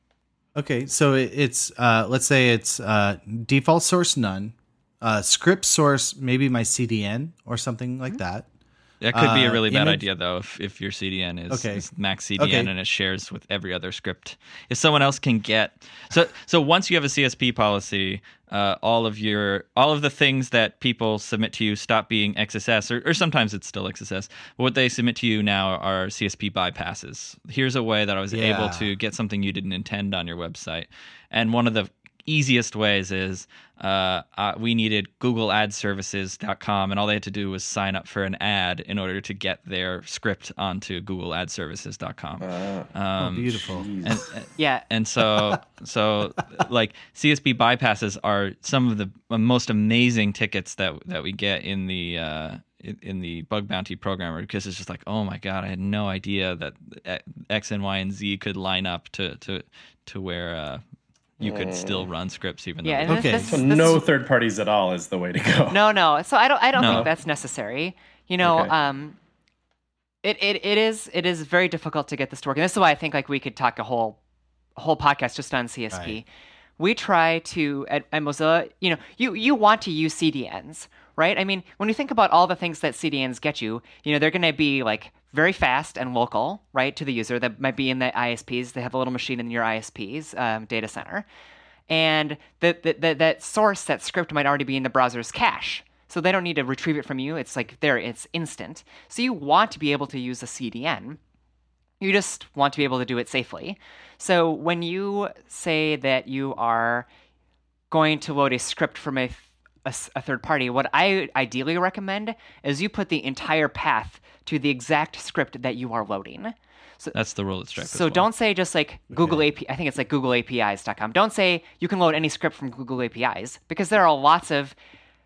Okay. So it, it's uh, let's say it's uh, default source none, uh, script source maybe my C D N or something like that. That could be a Uh, really bad image- idea, though, if, if your C D N is, Okay. is max C D N Okay. and it shares with every other script. If someone else can get so so once you have a C S P policy, uh, all of your all of the things that people submit to you stop being X S S, or, or sometimes it's still X S S. But what they submit to you now are C S P bypasses. Here's a way that I was Yeah. able to get something you didn't intend on your website, and one of the easiest ways is uh, uh, we needed google ad services dot com, and all they had to do was sign up for an ad in order to get their script onto google ad services dot com. Uh, Oh, um, beautiful. and, and- Yeah. and so so like C S P bypasses are some of the most amazing tickets that that we get in the uh, in in the bug bounty programmer, because it's just like, oh my god, I had no idea that X and Y and Z could line up to to to where uh, you could still run scripts even Yeah. though And Okay. this, so this, no this, third parties at all is the way to go. no, no. So I don't I don't No. think that's necessary. You know, Okay. um, it, it it is it is very difficult to get this to work, and this is why I think like we could talk a whole a whole podcast just on C S P. Right. We try to at, at Mozilla, you know, you you want to use C D Ns, right? I mean, when you think about all the things that C D Ns get you, you know, they're going to be like very fast and local, right, to the user. That might be in the I S Ps. They have a little machine in your I S Ps um, data center, and that that that that source, that script might already be in the browser's cache. So they don't need to retrieve it from you. It's like there, it's instant. So you want to be able to use a C D N. You just want to be able to do it safely. So when you say that you are going to load a script from a, a, a third party, what I ideally recommend is you put the entire path to the exact script that you are loading. So, that's the rule at Stripe. so as well. don't say just like Google A P I. I think it's like google A P Is dot com. Don't say you can load any script from Google A P Is, because there are lots of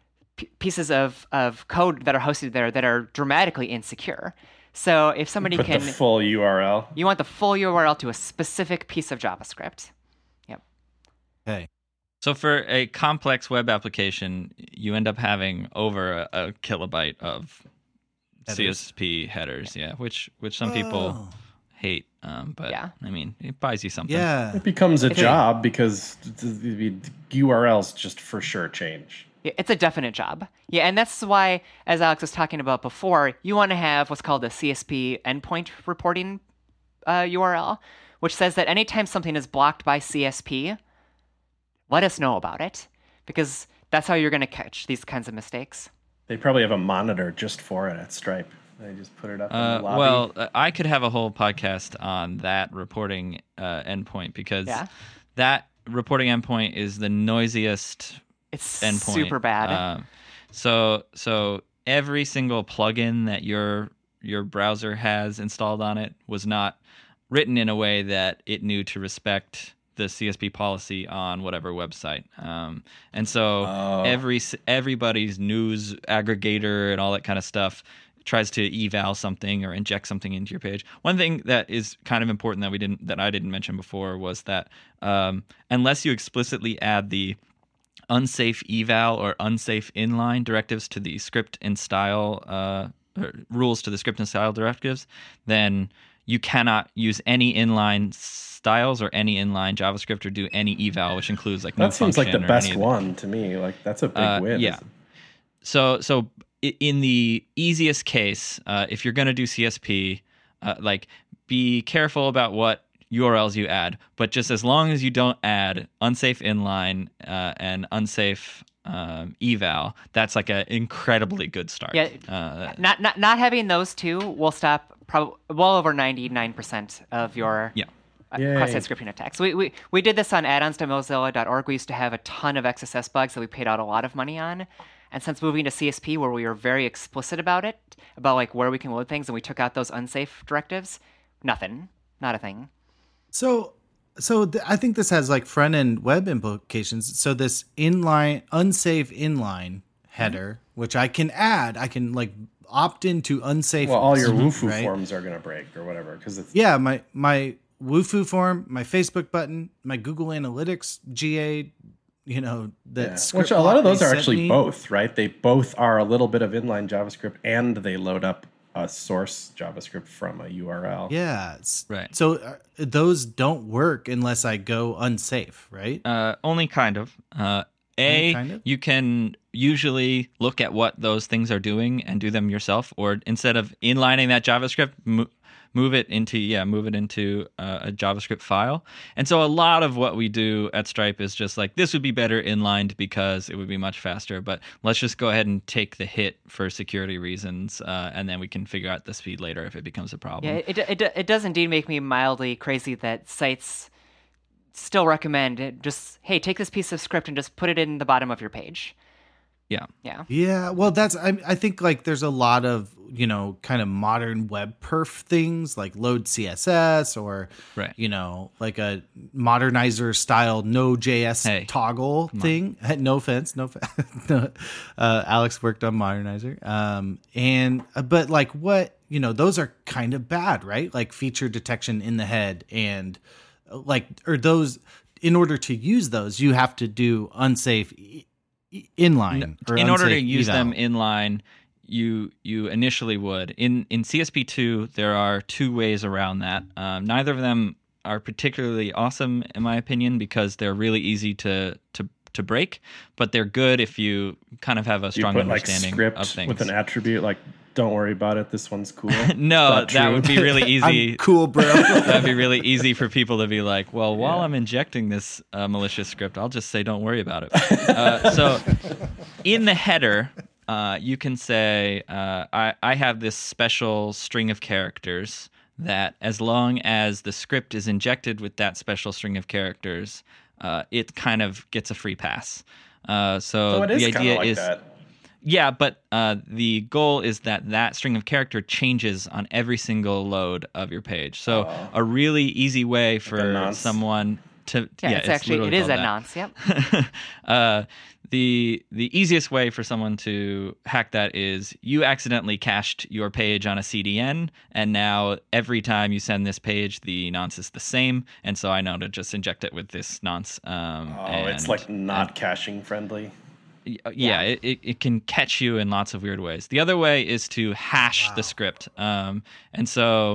p- pieces of, of code that are hosted there that are dramatically insecure. So if somebody Put can, the full U R L. you want the full U R L to a specific piece of JavaScript. Yep. Okay. So for a complex web application, you end up having over a, a kilobyte of Headers. C S P headers, yeah, which which some people Oh. hate. Um, but Yeah. I mean, it buys you something. Yeah. It becomes a It's a- job because the U R Ls just for sure change. Yeah, it's a definite job. Yeah, and that's why, as Alex was talking about before, you want to have what's called a C S P endpoint reporting uh, U R L, which says that anytime something is blocked by C S P, let us know about it, because that's how you're going to catch these kinds of mistakes. They probably have a monitor just for it at Stripe. They just put it up in Uh, the lobby. well, uh, I could have a whole podcast on that reporting uh, endpoint because Yeah. that reporting endpoint is the noisiest It's endpoint. super bad. Um, so so every single plugin that your your browser has installed on it was not written in a way that it knew to respect the C S P policy on whatever website. Um, and so Oh. every s- everybody's news aggregator and all that kind of stuff tries to eval something or inject something into your page. One thing that is kind of important that we didn't that I didn't mention before was that um, unless you explicitly add the unsafe eval or unsafe inline directives to the script and style uh, or rules to the script and style directives, then you cannot use any inline styles or any inline JavaScript or do any eval, which includes like no that seems like the function or best any of one to me. Like that's a big Uh, win. yeah. So, so i- in the easiest case, uh, if you're going to do C S P, uh, like be careful about what U R Ls you add, but just as long as you don't add unsafe inline uh, and unsafe um, eval, that's like an incredibly good start. Yeah. Uh, Not not not having those two will stop prob- well over ninety-nine percent of your yeah. uh, Yay. cross-site scripting attacks. We, we we did this on addons dot mozilla dot org. We used to have a ton of X S S bugs that we paid out a lot of money on. And since moving to C S P, where we were very explicit about it, about like where we can load things, and we took out those unsafe directives, nothing, not a thing. So, so th- I think this has like front end web implications. So this inline, unsafe inline header, which I can add, I can like opt into unsafe. Well, all your Wufoo right? forms are going to break or whatever because it's Yeah, my my Wufoo form, my Facebook button, my Google Analytics G A. You know that yeah. script Which a lot of block those they are sent actually me. both, right? They both are a little bit of inline JavaScript and they load up a source JavaScript from a U R L. Yeah, it's, Right. So uh, those don't work unless I go unsafe, right? Uh, only kind of. Uh, a, Only kind of? you can usually look at what those things are doing and do them yourself, or instead of inlining that JavaScript, mo- move it into yeah, move it into uh, a JavaScript file. And so a lot of what we do at Stripe is just like this would be better inlined because it would be much faster. But let's just go ahead and take the hit for security reasons, uh, and then we can figure out the speed later if it becomes a problem. Yeah, it, it, it does indeed make me mildly crazy that sites still recommend it. Just, hey, take this piece of script and just put it in the bottom of your page. Yeah. Yeah. Yeah, well, that's I, I think like there's a lot of you know kind of modern web perf things like load C S S or Right. you know like a modernizer style Node.js Hey, toggle thing. No offense, no, no uh, Alex worked on modernizer, um, and uh, but like what you know those are kind of bad, right? Like feature detection in the head and uh, like or those in order to use those you have to do unsafe. E- inline or in order to unsafe use eval. them inline, you you initially would in in C S P two. There are two ways around that. Um, neither of them are particularly awesome in my opinion because they're really easy to to to break, but they're good if you kind of have a You strong put like understanding script of things. with an attribute like don't worry about it. This one's cool. no, Not that true. would be really easy. I'm cool, bro. That'd be really easy for people to be like, well, while Yeah. I'm injecting this uh, malicious script, I'll just say, don't worry about it. Uh, so in the header, uh, you can say, uh, I, I have this special string of characters that as long as the script is injected with that special string of characters, uh, it kind of gets a free pass. Uh, so So it is the kind idea of like is that. yeah, but uh, the goal is that that string of character changes on every single load of your page. So Oh. a really easy way for nonce. someone to Yeah, yeah, it's, actually, it literally is a called nonce, yep. that. uh, the the easiest way for someone to hack that is you accidentally cached your page on a C D N, and now every time you send this page, the nonce is the same, and so I know to just inject it with this nonce. Um, Oh, it's and- like not caching friendly. Y- yeah, It, it, it can catch you in lots of weird ways. The other way is to hash the script. Um, and so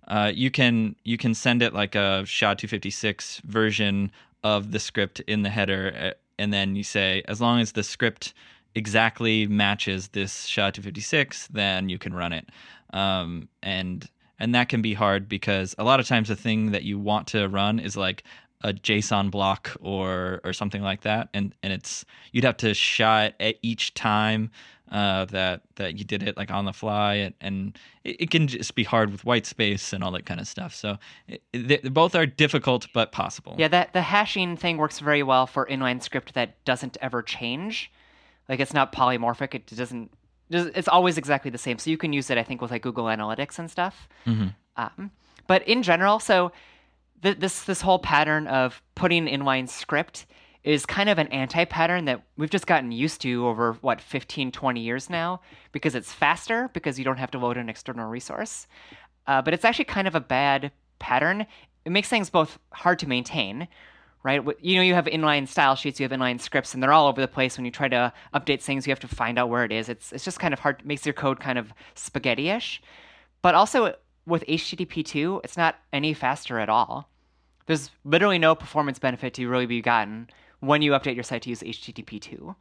uh, you can you can send it like a S H A two fifty-six version of the script in the header, and then you say, as long as the script exactly matches this S H A two fifty-six, then you can run it. Um, and and that can be hard because a lot of times the thing that you want to run is like a JSON block or or something like that, and and it's you'd have to S H A it each time uh, that that you did it like on the fly, and, and it, it can just be hard with white space and all that kind of stuff. So it, they, both are difficult but possible. Yeah, that the hashing thing works very well for inline script that doesn't ever change. Like it's not polymorphic. It doesn't. It's always exactly the same. So you can use it, I think, with like Google Analytics and stuff. Mm-hmm. Um, but in general, so th- this this whole pattern of putting inline script is kind of an anti-pattern that we've just gotten used to over, what, fifteen, twenty years now, because it's faster, because you don't have to load an external resource. Uh, but it's actually kind of a bad pattern. It makes things both hard to maintain, right? You know, you have inline style sheets, you have inline scripts, and they're all over the place. When you try to update things, you have to find out where it is. It's it's just kind of hard, makes your code kind of spaghetti-ish. But also with H T T P two, it's not any faster at all. There's literally no performance benefit to really be gotten when you update your site to use H T T P two.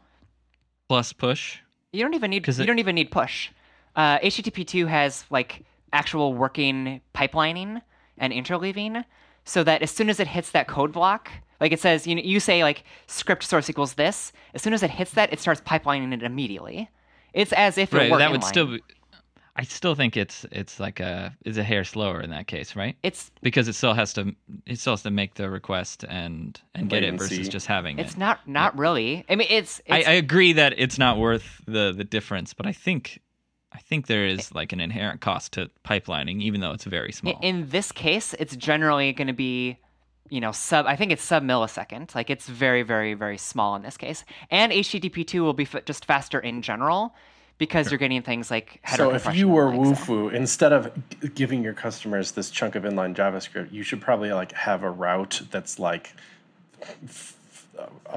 Plus push. You don't even need you it, don't even need push. Uh, H T T P two has like actual working pipelining and interleaving, so that as soon as it hits that code block, like it says, you know, you say like script source equals this. As soon as it hits that, it starts pipelining it immediately. It's as if it right, were that inline. would still be, I still think it's it's like a is a hair slower in that case, right? It's because it still has to it still has to make the request and and get it versus just having it's it. It's not not yeah. really. I mean, it's. it's I, I agree that it's not worth the the difference, but I think I think there is like an inherent cost to pipelining, even though it's very small. In this case, it's generally going to be, you know, sub. I think it's sub millisecond. Like it's very very very small in this case, and H T T P two will be f- just faster in general. Because you're getting things like header So compression. if you were like Wufoo, so. instead of g- giving your customers this chunk of inline JavaScript, you should probably like have a route that's like f- a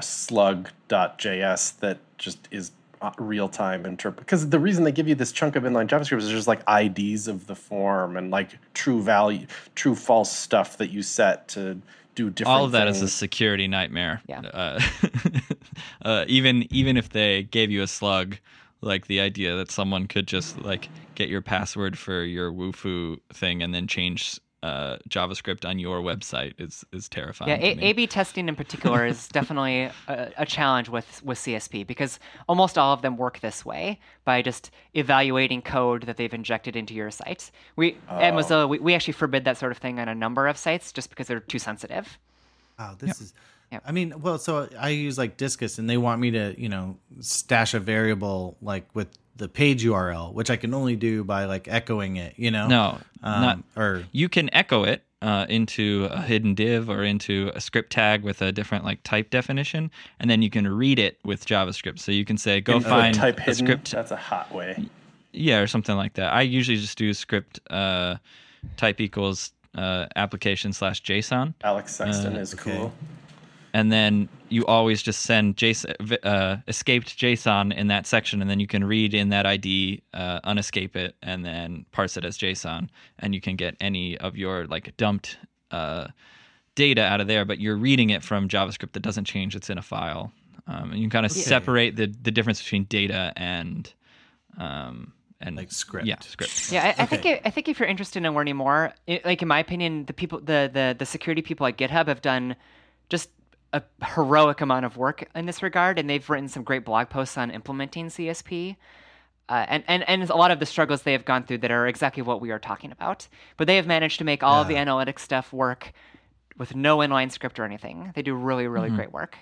slug.js that just is real-time interpret. Because the reason they give you this chunk of inline JavaScript is just like I Ds of the form and like true value, true false stuff that you set to do different All of that things. is a security nightmare. Yeah. Uh, uh, even even if they gave you a slug, like the idea that someone could just like get your password for your Wufoo thing and then change uh, JavaScript on your website is is terrifying. Yeah, to A B testing in particular is definitely a, a challenge with with C S P because almost all of them work this way by just evaluating code that they've injected into your site. We oh. at Mozilla we, we actually forbid that sort of thing on a number of sites just because they're too sensitive. Wow, this yep. is. Yep. I mean, well, so I use like Disqus, and they want me to, you know, stash a variable like with the page U R L, which I can only do by like echoing it, you know. No, um, not. Or you can echo it uh, into a hidden div or into a script tag with a different like type definition, and then you can read it with JavaScript. So you can say, go Input find type a hidden. script. That's a hot way. Yeah, or something like that. I usually just do script uh, type equals uh, application slash JSON. Alex Sexton uh, is okay. cool. And then you always just send JSON, uh, escaped JSON in that section, and then you can read in that I D, uh, unescape it, and then parse it as JSON, and you can get any of your like dumped uh, data out of there. But you're reading it from JavaScript that doesn't change; it's in a file, um, and you can kind of yeah. separate the the difference between data and um, and like script. Yeah, script. Yeah, I, okay. I think I think if you're interested in learning more, it, like in my opinion, the people, the the the security people at GitHub have done just a heroic amount of work in this regard, and they've written some great blog posts on implementing C S P, uh, and, and and a lot of the struggles they have gone through that are exactly what we are talking about. But they have managed to make all yeah. of the analytics stuff work with no inline script or anything. They do really, really mm-hmm. great work.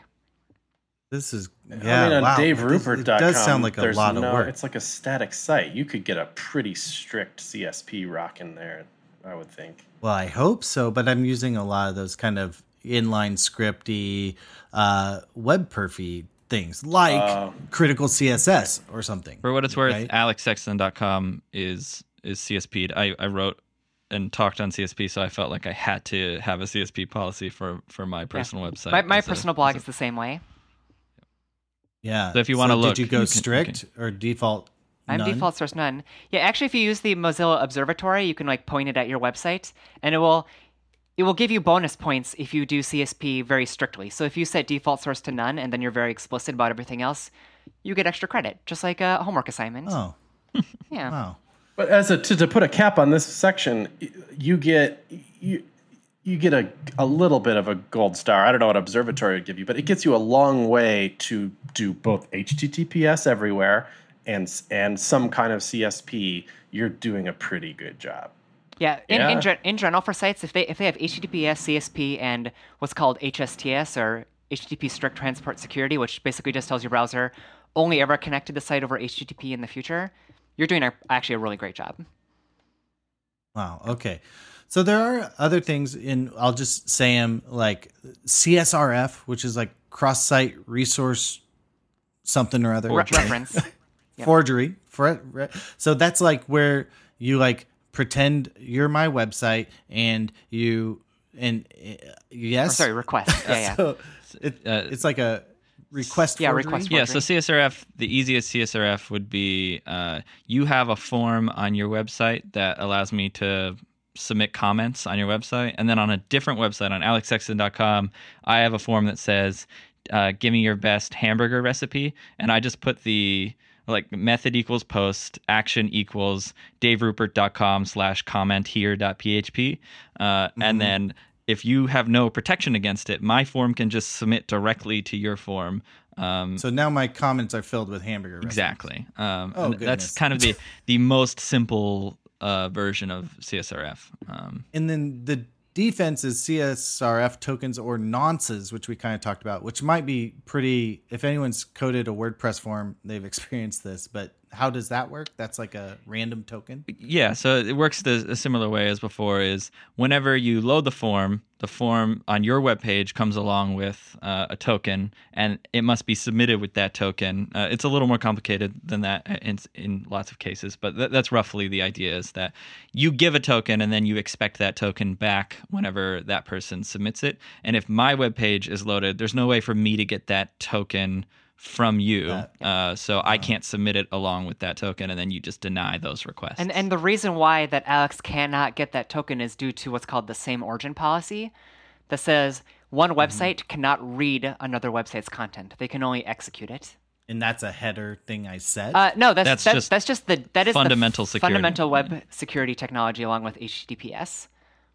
This is yeah. I mean, on wow. Dave Rupert dot com, it does sound like a lot no, of work. It's like a static site. You could get a pretty strict C S P rocking there, I would think. Well, I hope so, but I'm using a lot of those kind of inline scripty uh, web perfy things like uh, critical C S S or something. For what it's worth, right? alex sexton dot com is is C S P'd. I, I wrote and talked on C S P, so I felt like I had to have a C S P policy for, for my personal yeah. website. My, my a, personal blog a, is the same way. Yeah. So if you want to so look, did you go you can, strict you or default I'm None? default source none. Yeah, actually, if you use the Mozilla Observatory, you can like point it at your website, and it will it will give you bonus points if you do C S P very strictly. So if you set default source to none, and then you're very explicit about everything else, you get extra credit, just like a homework assignment. Oh, Yeah. wow. But as a to, to put a cap on this section, you get you you get a a little bit of a gold star. I don't know what Observatory would give you, but it gets you a long way to do both H T T P S everywhere and and some kind of C S P. You're doing a pretty good job. Yeah, in Yeah. In, gen- in general for sites, if they if they have H T T P S, C S P, and what's called H S T S or H T T P Strict Transport Security, which basically just tells your browser only ever connect to the site over H T T P in the future, you're doing a, actually a really great job. Wow. Okay. So there are other things in, I'll just say them, like C S R F, which is like cross-site resource something or other. Re- reference. Yep. Forgery. For, re- so that's like where you like pretend you're my website and you, and uh, yes. Or sorry, request. Yeah, yeah. So it, Uh, it's like a request Yeah, forgery. request Yeah, so forgery. C S R F, the easiest C S R F would be uh, you have a form on your website that allows me to submit comments on your website. And then on a different website, on alex sexton dot com, I have a form that says, uh, give me your best hamburger recipe. And I just put the like method equals post, action equals daverupert.com slash comment here dot php. Uh, Mm-hmm. And then if you have no protection against it, my form can just submit directly to your form. Um, So now my comments are filled with hamburger recipes. exactly. Um, Oh, and goodness. that's kind of the, the most simple uh, version of C S R F. Um, And then the defense is C S R F tokens or nonces, which we kind of talked about, which might be pretty, if anyone's coded a WordPress form, they've experienced this, but how does that work? That's like a random token? Yeah, so it works the, a similar way as before is whenever you load the form, the form on your webpage comes along with uh, a token, and it must be submitted with that token. Uh, it's a little more complicated than that in, in lots of cases, but th- that's roughly the idea is that you give a token and then you expect that token back whenever that person submits it. And if my webpage is loaded, there's no way for me to get that token from you, uh, so I can't submit it along with that token, and then you just deny those requests. And and the reason why that Alex cannot get that token is due to what's called the same origin policy that says one website cannot read another website's content. They can only execute it. And that's a header thing I said? Uh, no, that's That's that's, just that's just the that is fundamental the f- security. fundamental web security technology along with H T T P S.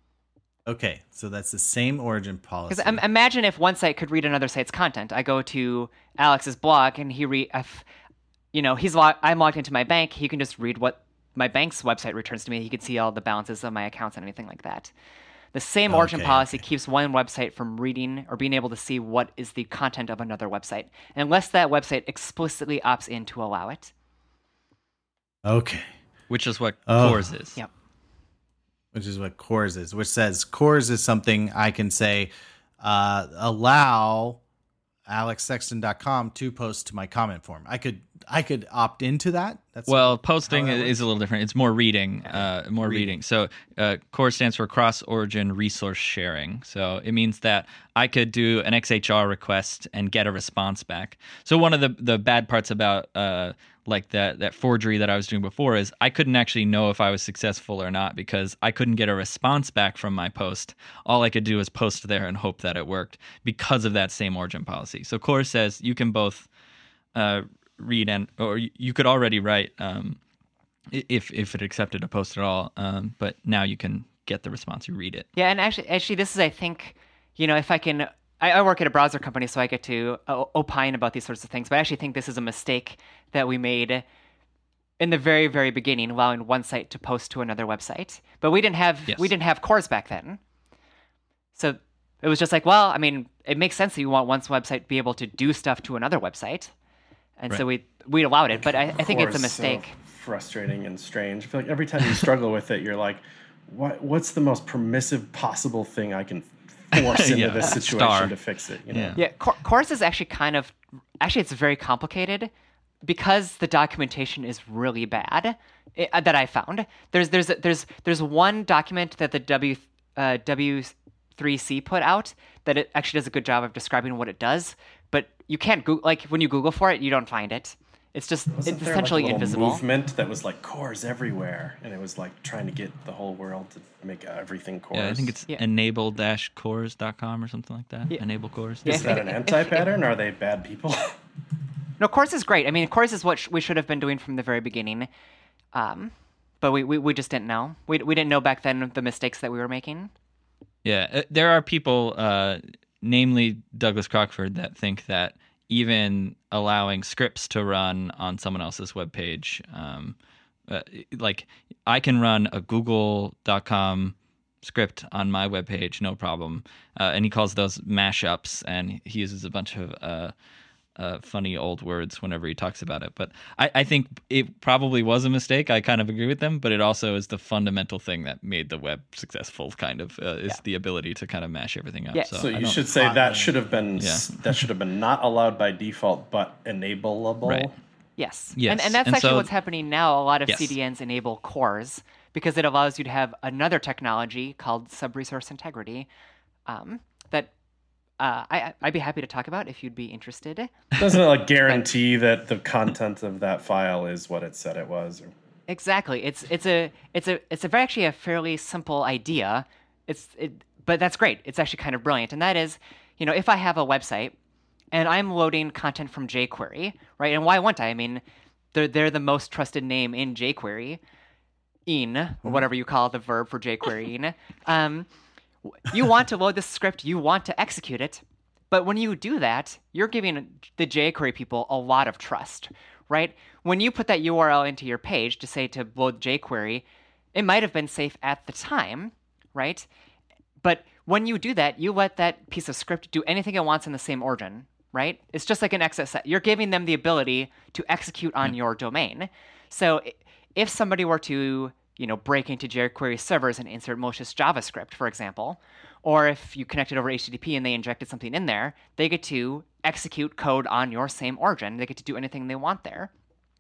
Okay, so that's the same origin policy. Because um, imagine if one site could read another site's content. I go to Alex's blog and he read, if, you know, he's log- I'm logged into my bank. He can just read what my bank's website returns to me. He can see all the balances of my accounts and anything like that. The same origin Okay, policy okay. keeps one website from reading or being able to see what is the content of another website, unless that website explicitly opts in to allow it. Okay. which is what Oh. Cores is. Yep. Which is what Cores is, which says Cores is something I can say, uh, allow alex sexton dot com to post to my comment form. I could I could opt into that. That's Well, how posting that is works? a little different. It's more reading, uh, more reading. Reading. So, uh, CORE stands for Cross Origin Resource Sharing. So it means that I could do an X H R request and get a response back. So one of the the bad parts about uh, like that that forgery that I was doing before is I couldn't actually know if I was successful or not because I couldn't get a response back from my post. All I could do was post there and hope that it worked because of that same origin policy. So CORE says you can both uh, read and or you could already write um, if if it accepted a post at all, um, but now you can get the response. You read it. Yeah, and actually, actually, this is, I think, you know, if I can, I, I work at a browser company, so I get to uh, opine about these sorts of things. But I actually think this is a mistake that we made in the very, very beginning, allowing one site to post to another website. But we didn't have Yes. we didn't have cores back then, so it was just like, well, I mean, it makes sense that you want one website to be able to do stuff to another website, and so we we allowed it. But I, I think it's a Course, mistake. So frustrating and strange. I feel like every time you struggle with it, you're like, what? What's the most permissive possible thing I can force into Yeah, this situation star. to fix it? You know? Yeah. Yeah, Cor- Chorus is actually kind of, actually, it's very complicated because the documentation is really bad it, uh, that I found. There's there's there's there's one document that the W uh, W three C put out that it actually does a good job of describing what it does, but you can't Google, like when you Google for it, you don't find it. It's just Wasn't it's there essentially like a little invisible. movement that was like cores everywhere, and it was like trying to get the whole world to make everything cores? Yeah, I think it's Yeah. enable dash cores dot com or something like that. Yeah. Enable cores. Yeah, Is if- that if- an if- anti-pattern? Or are they bad people? No, Cores is great. I mean, Cores is what sh- we should have been doing from the very beginning, um, but we, we, we just didn't know. We we didn't know back then the mistakes that we were making. Yeah, uh, there are people, uh, namely Douglas Crockford, that think that even allowing scripts to run on someone else's webpage, um, uh, like I can run a google dot com script on my webpage, no problem. Uh, and he calls those mashups, and he uses a bunch of uh, uh, funny old words whenever he talks about it. But I, I think it probably was a mistake. I kind of agree with them, but it also is the fundamental thing that made the web successful, kind of, uh, is Yeah. the ability to kind of mash everything up. Yeah. So, So I you don't- should say Hot that man. should have been Yeah. that should have been not allowed by default, but enableable. Right. Yes. Yes, And, and that's and actually so- what's happening now. A lot of Yes. C D Ns enable Cores because it allows you to have another technology called sub-resource integrity um, that uh, I, I'd be happy to talk about if you'd be interested. Doesn't it like guarantee that the content of that file is what it said it was? Or... Exactly. It's it's a it's a it's a very actually a fairly simple idea. It's it, but that's great. It's actually kind of brilliant. And that is, you know, if I have a website and I'm loading content from jQuery, right? And why wouldn't I? I mean, they're they're the most trusted name in jQuery, in or whatever you call the verb for jQuery. Um, you want to load this script, you want to execute it, but when you do that, you're giving the jQuery people a lot of trust, right? When you put that U R L into your page to say to load jQuery, it might have been safe at the time, right? But when you do that, you let that piece of script do anything it wants in the same origin, right? It's just like an X S S. You're giving them the ability to execute on your domain. So i- if somebody were to, you know, break into jQuery servers and insert malicious JavaScript, for example, or if you connected over H T T P and they injected something in there, they get to execute code on your same origin. They get to do anything they want there.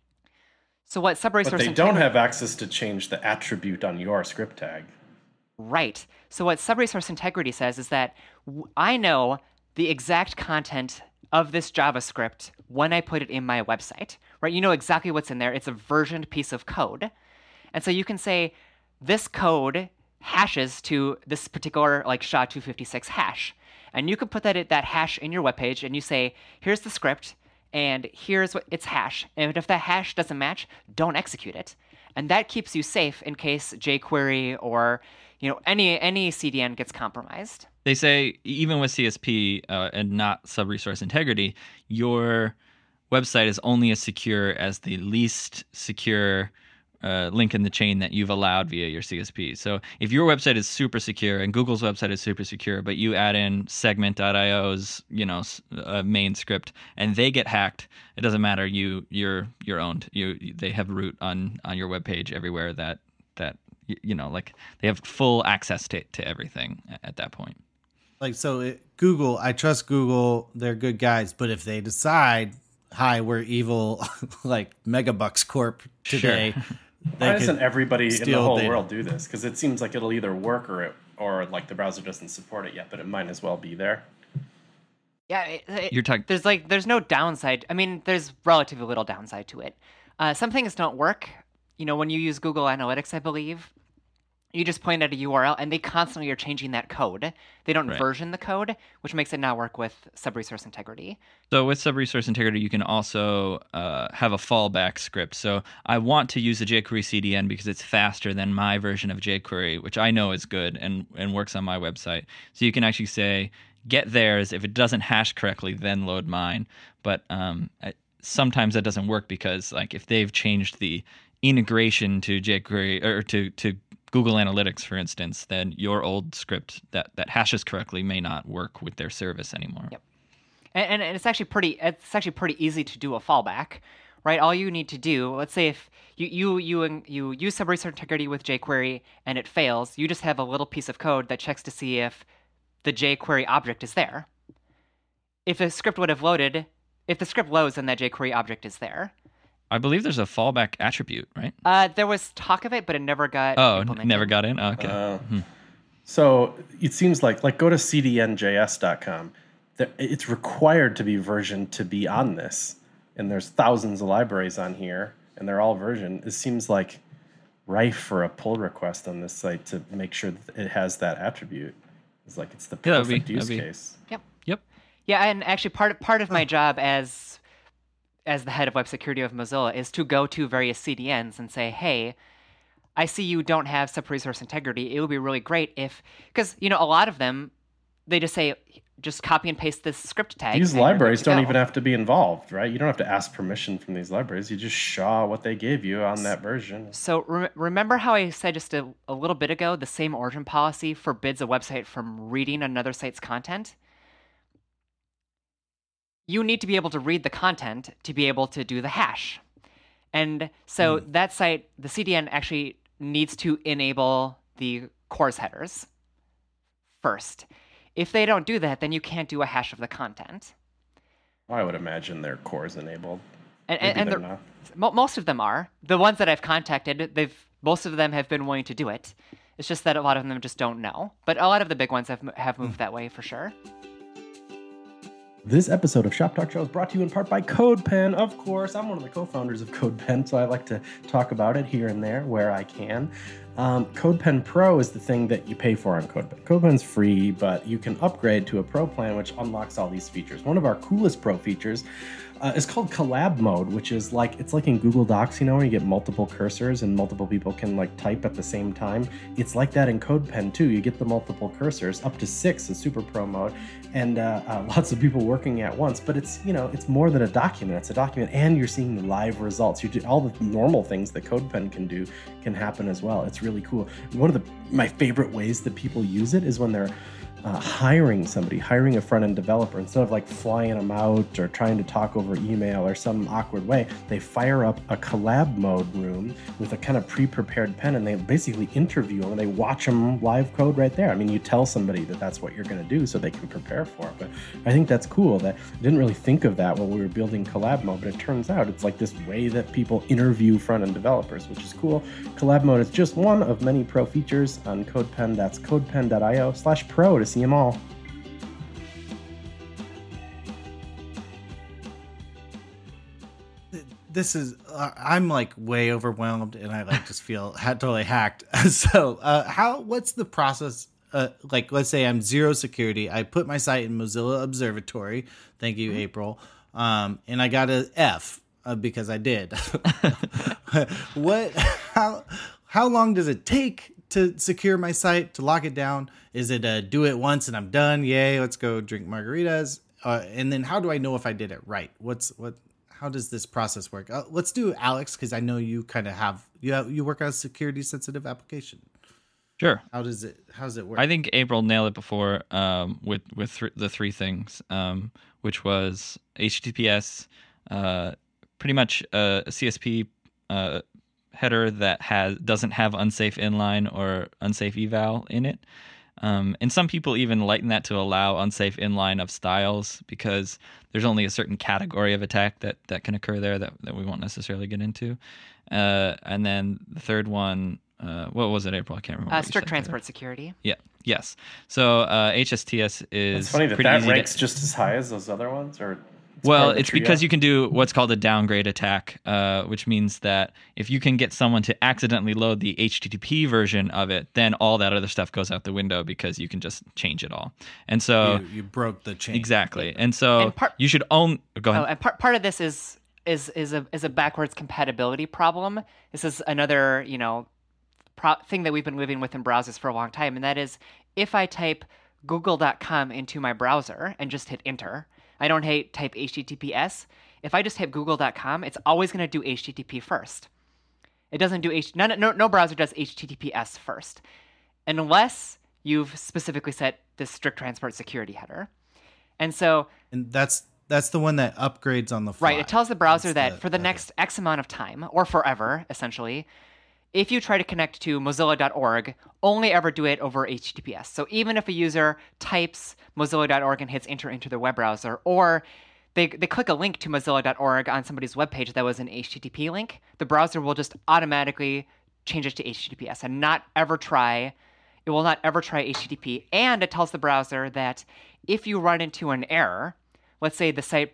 So what sub-resource But they integrity- don't have access to change the attribute on your script tag. Right. So what sub-resource integrity says is that w- I know the exact content of this JavaScript when I put it in my website, right? You know exactly what's in there. It's a versioned piece of code. And so you can say this code hashes to this particular like S H A two fifty-six hash. And you can put that that hash in your webpage and you say, here's the script and here's what its hash. And if that hash doesn't match, don't execute it. And that keeps you safe in case jQuery or you know any any C D N gets compromised. They say even with C S P uh, and not sub-resource integrity, your website is only as secure as the least secure uh, link in the chain that you've allowed via your C S P. So if your website is super secure and Google's website is super secure, but you add in segment dot io's you know uh, main script and they get hacked, it doesn't matter. You you're you're owned. You they have root on on your webpage everywhere that that you know like they have full access to to everything at that point. Like, so it, Google, I trust Google. They're good guys. But if they decide, hi, we're evil, like Megabucks Corp today, they Why could doesn't everybody in the steal whole data. world do this? Because it seems like it'll either work or it, or like the browser doesn't support it yet, but it might as well be there. Yeah, it, it- You're talking- There's like there's no downside. I mean, there's relatively little downside to it. Uh, some things don't work. You know, when you use Google Analytics, I believe, you just point at a U R L, and they constantly are changing that code. They don't Right. version the code, which makes it not work with sub-resource integrity. So with sub-resource integrity, you can also uh, have a fallback script. So I want to use a jQuery C D N because it's faster than my version of jQuery, which I know is good and, and works on my website. So you can actually say, get theirs. If it doesn't hash correctly, then load mine. But um, I, sometimes that doesn't work because like if they've changed the integration to jQuery or to, to Google Analytics, for instance, then your old script that, that hashes correctly may not work with their service anymore. Yep. And, and it's actually pretty it's actually pretty easy to do a fallback, right? All you need to do, let's say if you you you you use sub-resource integrity with jQuery and it fails, you just have a little piece of code that checks to see if the jQuery object is there. If the script would have loaded, if the script loads, then that jQuery object is there. I believe there's a fallback attribute, right? Uh, there was talk of it, but it never got Oh, implemented. never got in? Oh, okay. Uh, So it seems like like go to c d n j s dot com. There- It's required to be versioned to be on this. and there's thousands of libraries on here, and they're all version, it seems like rife for a pull request on this site to make sure that it has that attribute. It's like it's the Yeah, that'd be- perfect use that'd be- case. Yep. Yep. Yeah, and actually part of, part of my job as as the head of web security of Mozilla is to go to various C D Ns and say, hey, I see you don't have sub-resource integrity. It would be really great if, because, you know, a lot of them, they just say, just copy and paste this script tag. These and you're good libraries to don't go. even have to be involved, right? You don't have to ask permission from these libraries. You just S H A what they gave you on that version. So re- remember how I said just a, a little bit ago, the same origin policy forbids a website from reading another site's content? You need to be able to read the content to be able to do the hash. And so Hmm. that site, the C D N actually needs to enable the CORS headers first. If they don't do that, then you can't do a hash of the content. I would imagine their cores enabled. And, Maybe and, and they're the- not. mo- most of them are. The ones that I've contacted, they've most of them have been willing to do it. It's just that a lot of them just don't know. But a lot of the big ones have have moved that way for sure. This episode of Shop Talk Show is brought to you in part by CodePen. Of course, I'm one of the co-founders of CodePen, so I like to talk about it here and there where I can. Um, CodePen Pro is the thing that you pay for on CodePen. CodePen's free, but you can upgrade to a Pro plan, which unlocks all these features. One of our coolest Pro features uh, is called Collab Mode, which is like, it's like in Google Docs, you know, where you get multiple cursors and multiple people can like type at the same time. It's like that in CodePen too. You get the multiple cursors, up to six in Super Pro mode, and uh, uh, lots of people working at once. But it's, you know, it's more than a document. It's a document, and you're seeing the live results. You do all the normal things that CodePen can do can happen as well. It's really cool. One of the my favorite ways that people use it is when they're uh, hiring somebody, hiring a front-end developer. Instead of like flying them out or trying to talk over email or some awkward way, they fire up a collab mode room with a kind of pre-prepared pen, and they basically interview them and they watch them live code right there. I mean, you tell somebody that that's what you're going to do so they can prepare for it. But I think that's cool. That I didn't really think of that when we were building collab mode, but it turns out it's like this way that people interview front-end developers, which is cool. Collab mode is just one of many pro features on CodePen. That's codepen.io slash pro to see them all. This is uh, I'm like way overwhelmed, and I like just feel had totally hacked. So uh, how what's the process? Uh, like, let's say I'm zero security. I put my site in Mozilla Observatory. Thank you, Mm-hmm. April. Um, and I got a F uh, because I did. What? How? How long does it take to secure my site, to lock it down? Is it a do it once and I'm done? Yay, let's go drink margaritas. Uh, and then how do I know if I did it right? What's what? How does this process work? Uh, let's do Alex, because I know you kind of have you have, you work on a security sensitive application. Sure. How does it how does it work? I think April nailed it before um, with with th- the three things, um, which was H T T P S, uh, pretty much a, a C S P uh, header that has doesn't have unsafe inline or unsafe eval in it. Um, and some people even lighten that to allow unsafe inline of styles, because there's only a certain category of attack that, that can occur there that, that we won't necessarily get into. Uh, and then the third one, uh, what was it, April? I can't remember. Uh, what you strict said there. transport security. Yeah. Yes. So uh, H S T S is It's funny that pretty that easy ranks to, just as high as those other ones, or it's well, part of the it's trio? because you can do what's called a downgrade attack, uh, which means that if you can get someone to accidentally load the H T T P version of it, then all that other stuff goes out the window because you can just change it all. And so you, you broke the chain. exactly. And so And part- you should own. Go ahead. Oh, and part part of this is is is a is a backwards compatibility problem. This is another, you know, pro- thing that we've been living with in browsers for a long time, and that is if I type google dot com into my browser and just hit enter, I don't hate type H T T P S. If I just type google dot com, it's always going to do H T T P first. It doesn't do H. No, no, no browser does H T T P S first, unless you've specifically set this strict transport security header. And so, And that's that's the one that upgrades on the fly. right, it tells the browser That's that the- for the okay. next X amount of time, or forever, essentially, if you try to connect to mozilla dot org, only ever do it over H T T P S. So even if a user types mozilla dot org and hits enter into their web browser, or they, they click a link to mozilla dot org on somebody's webpage that was an H T T P link, the browser will just automatically change it to H T T P S and not ever try, it will not ever try H T T P. And it tells the browser that if you run into an error, let's say the site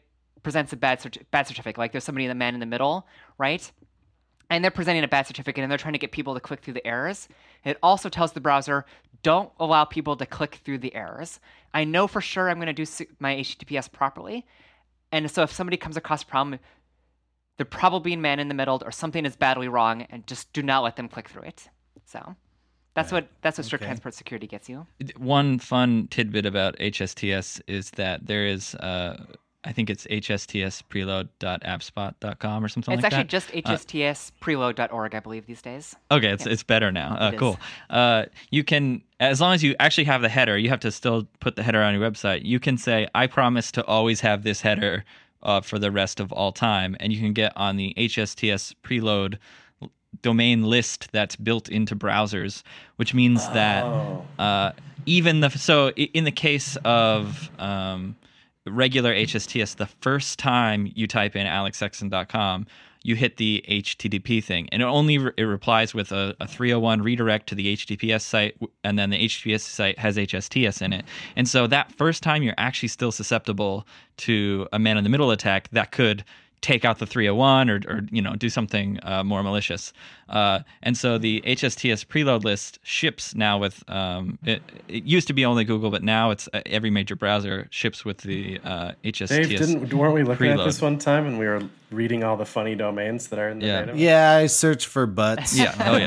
presents a bad cert- bad certificate. Like there's somebody in the man in the middle, right? And they're presenting a bad certificate and they're trying to get people to click through the errors. It also tells the browser, don't allow people to click through the errors. I know for sure I'm going to do my H T T P S properly. And so if somebody comes across a problem, they're probably being man in the middle or something is badly wrong, and just do not let them click through it. So that's right. what that's what strict Okay. transport security gets you. One fun tidbit about H S T S is that there is, uh, I think it's h s t s preload dot appspot dot com or something it's like that. It's actually just h s t s preload dot org, I believe, these days. Okay, it's yeah. it's better now. Uh, it cool. Uh, you can, as long as you actually have the header, you have to still put the header on your website. You can say, I promise to always have this header uh, for the rest of all time, and you can get on the H S T S preload domain list that's built into browsers, which means oh. that uh, even the so in the case of um, regular H S T S, the first time you type in alex sexton dot com, you hit the H T T P thing, and it only re- it replies with a, a three oh one redirect to the H T T P S site, and then the H T T P S site has H S T S in it. And so that first time, you're actually still susceptible to a man-in-the-middle attack that could take out the three oh one or, or you know, do something uh, more malicious. Uh, and so the H S T S preload list ships now with, um, it, it used to be only Google, but now it's uh, every major browser ships with the uh, H S T S Dave, didn't, weren't we looking preload. at this one time and we were reading all the funny domains that are in the yeah. database? Yeah, I searched for butts. Yeah, oh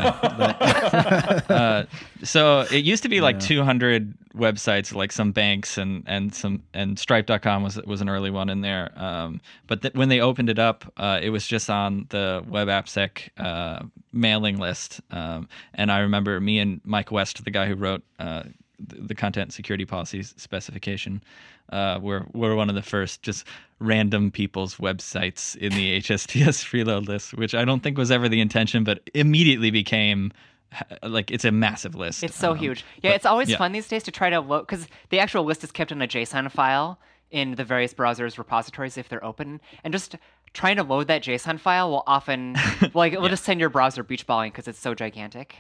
yeah. uh, so it used to be like yeah. two hundred websites, like some banks and and some and stripe dot com was was an early one in there. Um, but th- when they opened it up, uh, it was just on the WebAppSec uh, mailing list. Um, and I remember me and Mike West, the guy who wrote uh, the, the content security policies specification, uh, were were one of the first just random people's websites in the H S T S preload list, which I don't think was ever the intention, but immediately became like it's a massive list. It's so um, huge. Yeah, but, it's always yeah. fun these days to try to load, because the actual list is kept in a JSON file in the various browsers repositories if they're open, and just trying to load that JSON file will often like it will yeah. just send your browser beach balling because it's so gigantic.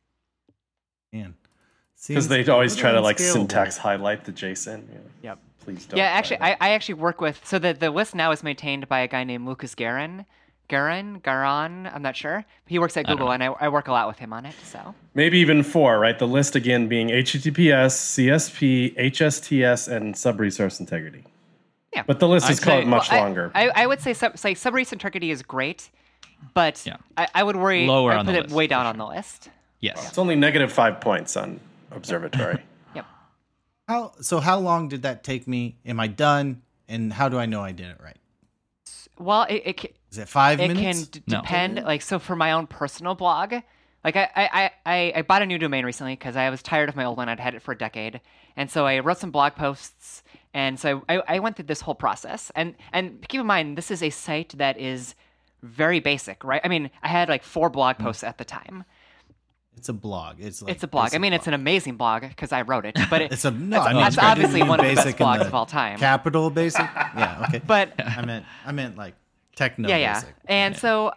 Man, because they always try to like syntax highlight the JSON. You know. Yep. Please don't. Yeah, actually, I, I actually work with so the the list now is maintained by a guy named Lucas Garin. Garin, Garan, I'm not sure. He works at Google, I and I, I work a lot with him on it. So maybe even four, right? The list again being H T T P S, C S P, H S T S, and sub-resource integrity. Yeah, but the list is say, called much well, longer. I, I, I would say sub, say sub-resource integrity is great, but yeah. I, I would worry lower I'd on put the it list, way down sure. on the list. Yes, well, it's only negative five points on Observatory. Yep. How so? How long did that take me? Am I done? And how do I know I did it right? Well, it, it can, is it five it minutes? can d- no. depend. Like, so for my own personal blog, like I I, I, I bought a new domain recently because I was tired of my old one. I'd had it for a decade, and so I wrote some blog posts, and so I, I went through this whole process. And and keep in mind, this is a site that is very basic, right? I mean, I had like four blog posts mm. at the time. It's a blog. It's like it's a blog. I mean, blog. It's an amazing blog because I wrote it. But it, it's a no. it's, I mean, that's it's obviously one of the best basic blogs the of all time. Capital basic. Yeah. Okay. But I meant I meant like techno. Yeah, yeah. Basic. And yeah. so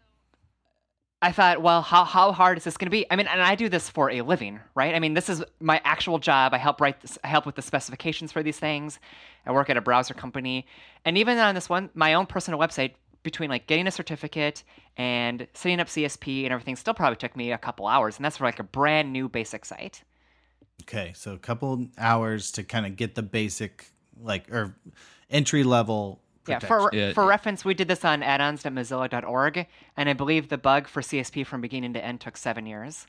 I thought, well, how how hard is this going to be? I mean, and I do this for a living, right? I mean, this is my actual job. I help write this, I help with the specifications for these things. I work at a browser company, and even on this one, my own personal website, between like getting a certificate and setting up C S P and everything, still probably took me a couple hours, and that's for like a brand new basic site. Okay, so a couple hours to kind of get the basic, like, or entry level. Yeah, for yeah, for yeah. reference, we did this on addons dot mozilla dot org, and I believe the bug for C S P from beginning to end took seven years.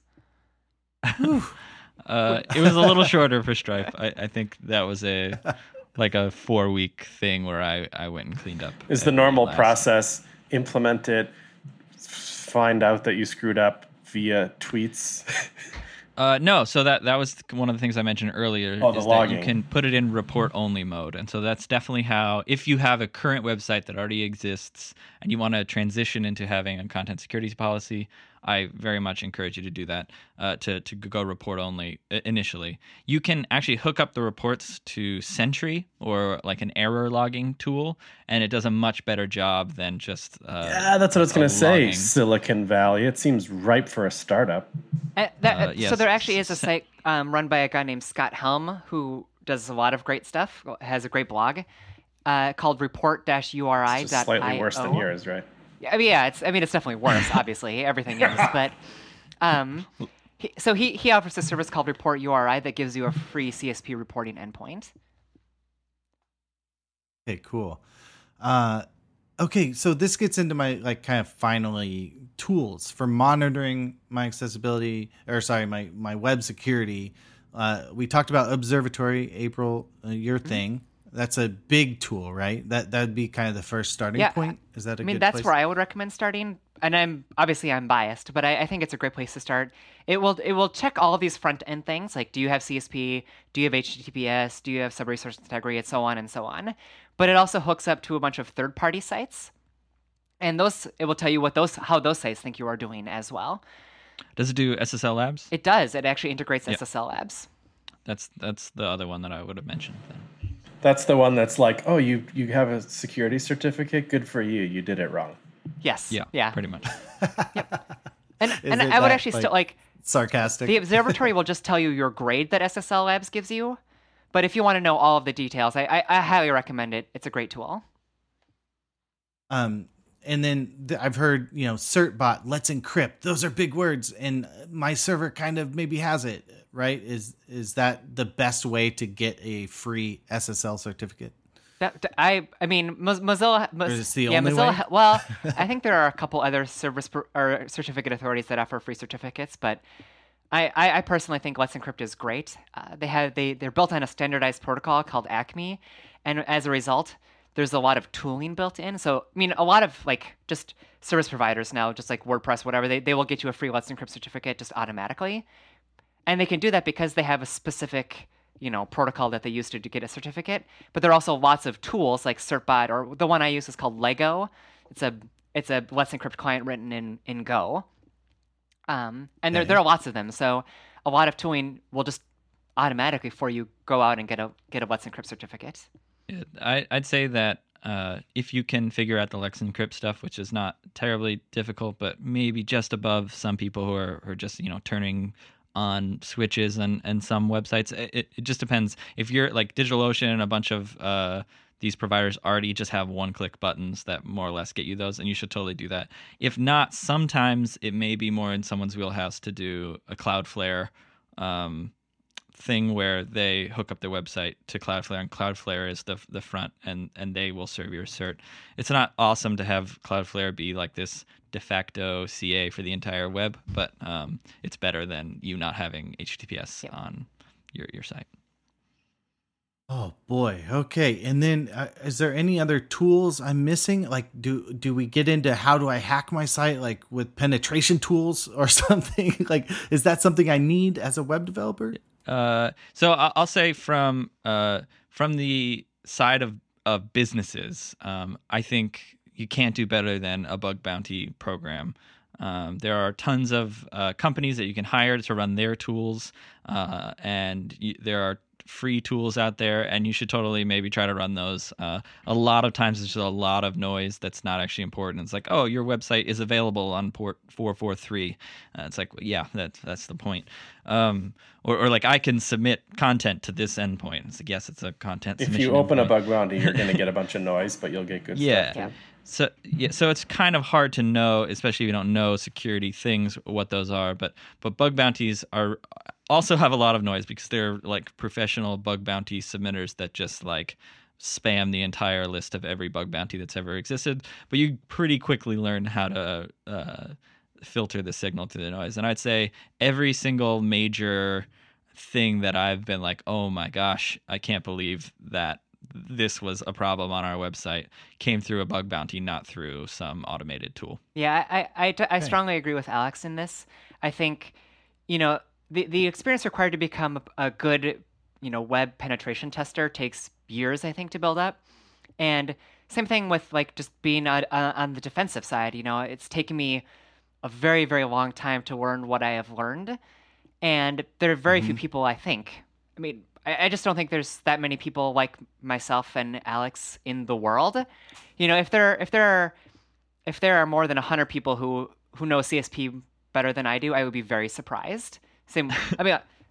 uh, it was a little shorter for Stripe. I, I think that was a like a four week thing where I, I went and cleaned up. Is the normal process implement it, find out that you screwed up via tweets? Uh, no, so that that was one of the things I mentioned earlier. Oh, the is logging. that you can put it in report only mode, and so that's definitely how. If you have a current website that already exists and you want to transition into having a content security policy, I very much encourage you to do that. Uh, to to go report only initially. You can actually hook up the reports to Sentry or like an error logging tool, and it does a much better job than just. Uh, yeah, that's what I was going to say. logging. Silicon Valley. It seems ripe for a startup. Uh, that, Uh, yes. So there actually is a site um, run by a guy named Scott Helm who does a lot of great stuff, has a great blog. uh, called report-uri.io. It's just slightly worse than yours, right? Yeah, I mean, yeah, it's. I mean, it's definitely worse. Obviously, everything is. But um, he, so he he offers a service called Report U R I that gives you a free C S P reporting endpoint. Okay, cool. Uh, okay, so this gets into my like kind of finally tools for monitoring my accessibility, or sorry, my my web security. Uh, we talked about Observatory, April, uh, your mm-hmm. thing. That's a big tool, right? That that'd be kind of the first starting yeah, point. Is that a I mean, good that's place? where I would recommend starting. And I'm obviously I'm biased, but I, I think it's a great place to start. It will it will check all of these front end things, like do you have C S P, do you have H T T P S, do you have sub-resource integrity, and so on and so on. But it also hooks up to a bunch of third party sites, and those it will tell you what those how those sites think you are doing as well. Does it do S S L Labs? It does. It actually integrates yeah. S S L Labs. That's that's the other one that I would have mentioned then. That's the one that's like, oh, you you have a security certificate? Good for you. You did it wrong. Yes. Yeah. Yeah. Pretty much. Yep. And and I would actually like, still like sarcastic. The observatory will just tell you your grade that S S L Labs gives you, but if you want to know all of the details, I I, I highly recommend it. It's a great tool. Um, and then th- I've heard you know certbot, let's encrypt. Those are big words, and my server kind of maybe has it. Right? Is is that the best way to get a free S S L certificate? That, I I mean Mozilla. Or is it the yeah, only Mozilla. way? Well, I think there are a couple other service per, or certificate authorities that offer free certificates, but I, I, I personally think Let's Encrypt is great. Uh, they have they they're built on a standardized protocol called Acme, and as a result, there's a lot of tooling built in. So I mean, a lot of like just service providers now, just like WordPress, whatever, they they will get you a free Let's Encrypt certificate just automatically. And they can do that because they have a specific, you know, protocol that they use to, to get a certificate. But there are also lots of tools like certbot, or the one I use is called Lego. It's a it's a Let's Encrypt client written in in Go. Um, and there okay. there are lots of them. So a lot of tooling will just automatically for you go out and get a get a Let's Encrypt certificate. Yeah, I, I'd say that uh, if you can figure out the Let's Encrypt stuff, which is not terribly difficult, but maybe just above some people who are, who are just you know turning on switches and, and some websites. It, it just depends. If you're like DigitalOcean and a bunch of uh, these providers already just have one-click buttons that more or less get you those, and you should totally do that. If not, sometimes it may be more in someone's wheelhouse to do a Cloudflare um, thing where they hook up their website to Cloudflare, and Cloudflare is the the front, and, and they will serve your cert. It's not awesome to have Cloudflare be like this de facto C A for the entire web, but um, it's better than you not having H T T P S yeah. on your, your site. Oh boy. Okay. And then uh, is there any other tools I'm missing? Like do do we get into how do I hack my site like with penetration tools or something? Like is that something I need as a web developer? Uh, so I'll say from uh, from the side of, of businesses, um, I think you can't do better than a bug bounty program. Um, there are tons of uh, companies that you can hire to run their tools, uh, and you, there are free tools out there, and you should totally maybe try to run those. Uh, a lot of times there's just a lot of noise that's not actually important. It's like, oh, your website is available on port four forty-three. Uh, it's like, well, yeah, that, that's the point. Um, or, or like, I can submit content to this endpoint. It's like, yes, it's a content if submission you open endpoint. a bug bounty, you're going to get a bunch of noise, but you'll get good yeah. stuff too. Yeah. So yeah, so it's kind of hard to know, especially if you don't know security things, what those are. But but bug bounties are also have a lot of noise because they're like professional bug bounty submitters that just like spam the entire list of every bug bounty that's ever existed. But you pretty quickly learn how to uh, filter the signal to the noise. And I'd say every single major thing that I've been like, oh my gosh, I can't believe that this was a problem on our website came through a bug bounty, not through some automated tool. Yeah, I, I, I strongly agree with Alex in this. I think, you know, the, the experience required to become a good, you know, web penetration tester takes years, I think, to build up. And same thing with like just being on, on the defensive side. You know, it's taken me a very, very long time to learn what I have learned. And there are very mm-hmm. few people, I think, I mean, I just don't think there's that many people like myself and Alex in the world. You know, if there if there are if there are more than a hundred people who who know C S P better than I do, I would be very surprised. Same, I mean,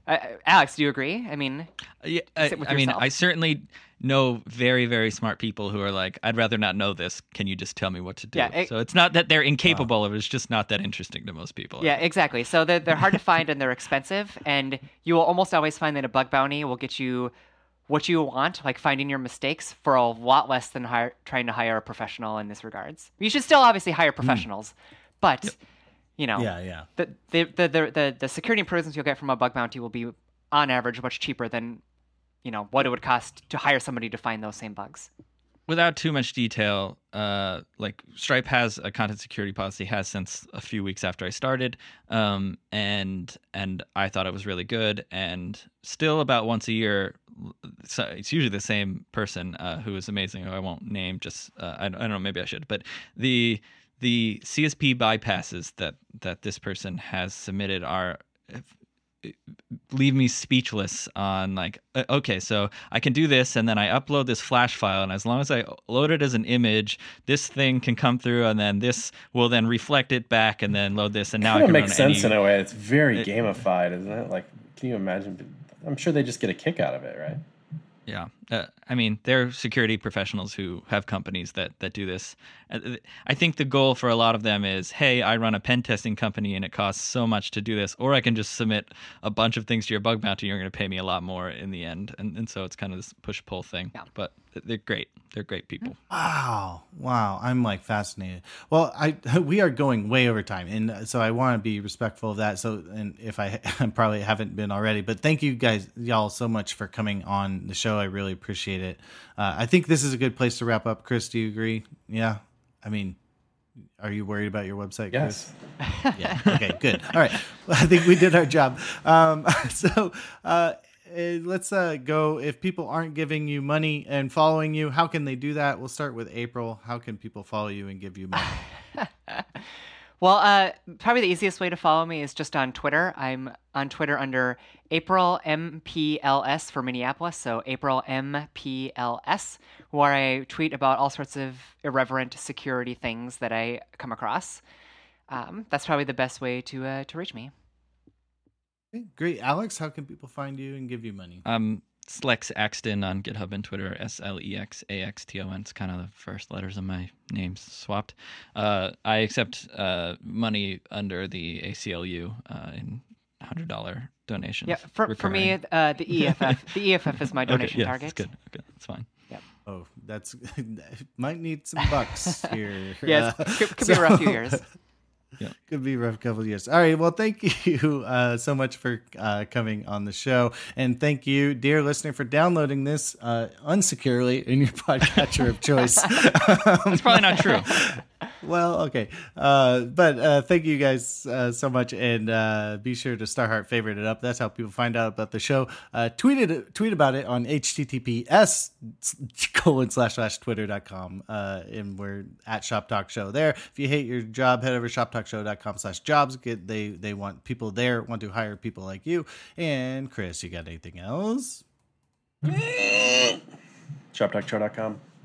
Uh, Alex, do you agree? I mean, Yeah, I, sit with I mean, yourself. I certainly know very, very smart people who are like, I'd rather not know this. Can you just tell me what to do? Yeah, it- so it's not that they're incapable of it. It's just not that interesting to most people. Yeah, exactly. So they're, they're hard to find and they're expensive, and you will almost always find that a bug bounty will get you what you want, like finding your mistakes, for a lot less than hire, trying to hire a professional in this regards. You should still obviously hire professionals, but Yep. you know, Yeah, yeah. the, the, the, the, the, the security improvements you'll get from a bug bounty will be on average much cheaper than, you know, what it would cost to hire somebody to find those same bugs. Without too much detail, uh, like Stripe has a content security policy, has since a few weeks after I started, um, and and I thought it was really good. And still, about once a year, so it's usually the same person uh, who is amazing, who I won't name. Just uh, I, I don't know, maybe I should. But the the C S P bypasses that that this person has submitted are leave me speechless on like, uh, okay, so I can do this and then I upload this flash file, and as long as I load it as an image, this thing can come through, and then this will then reflect it back and then load this, and now Kind I of can makes run sense any, in a way. It's very It- gamified, isn't it? Like, can you imagine? I'm sure they just get a kick out of it, right? Yeah, uh, I mean, they're security professionals who have companies that that do this. Uh, I think the goal for a lot of them is, hey, I run a pen testing company and it costs so much to do this, or I can just submit a bunch of things to your bug bounty. You're going to pay me a lot more in the end, and and so it's kind of this push pull thing. Yeah. But they're great. They're great people. Wow. Wow. I'm like fascinated. Well, I we are going way over time, and so I want to be respectful of that. So, and if I, I probably haven't been already, but thank you guys, y'all, so much for coming on the show. I really appreciate it. Uh, I think this is a good place to wrap up. Chris, do you agree? Yeah. I mean, are you worried about your website, Chris? Yes. Yeah. Okay, good. All right. Well, I think we did our job. Um, so uh, eh, let's uh, go. If people aren't giving you money and following you, how can they do that? We'll start with April. How can people follow you and give you money? Well, uh, probably the easiest way to follow me is just on Twitter. I'm on Twitter under April M P L S for Minneapolis, so April M P L S, where I tweet about all sorts of irreverent security things that I come across. Um, that's probably the best way to uh, to reach me. Okay, great. Alex, how can people find you and give you money? Um, Slex Axton on GitHub and Twitter, S L E X A X T O N. It's kind of the first letters of my name swapped. Uh, I accept uh, money under the A C L U uh, in one hundred dollars donations. Yeah, for, for me, recurring. uh, the E F F the E F F is my donation okay, yeah, target. That's good. Okay, that's fine. Oh, that's might need some bucks here. Yeah, Uh, it could, could be a rough few years. Could be a rough couple of years. All right. Well, thank you uh, so much for uh, coming on the show. And thank you, dear listener, for downloading this uh, unsecurely in your podcatcher of choice. That's probably not true. Well, okay. Uh, but uh, thank you guys uh, so much. And uh, be sure to Starheart favorite it up. That's how people find out about the show. Uh, tweet it, tweet about it on H T T P S colon slash slash twitter dot com. Uh, and we're at Shop Talk Show there. If you hate your job, head over to shoptalkshow dot com slash jobs. Get they they want people there, want to hire people like you. And Chris, you got anything else? shop talk show dot com.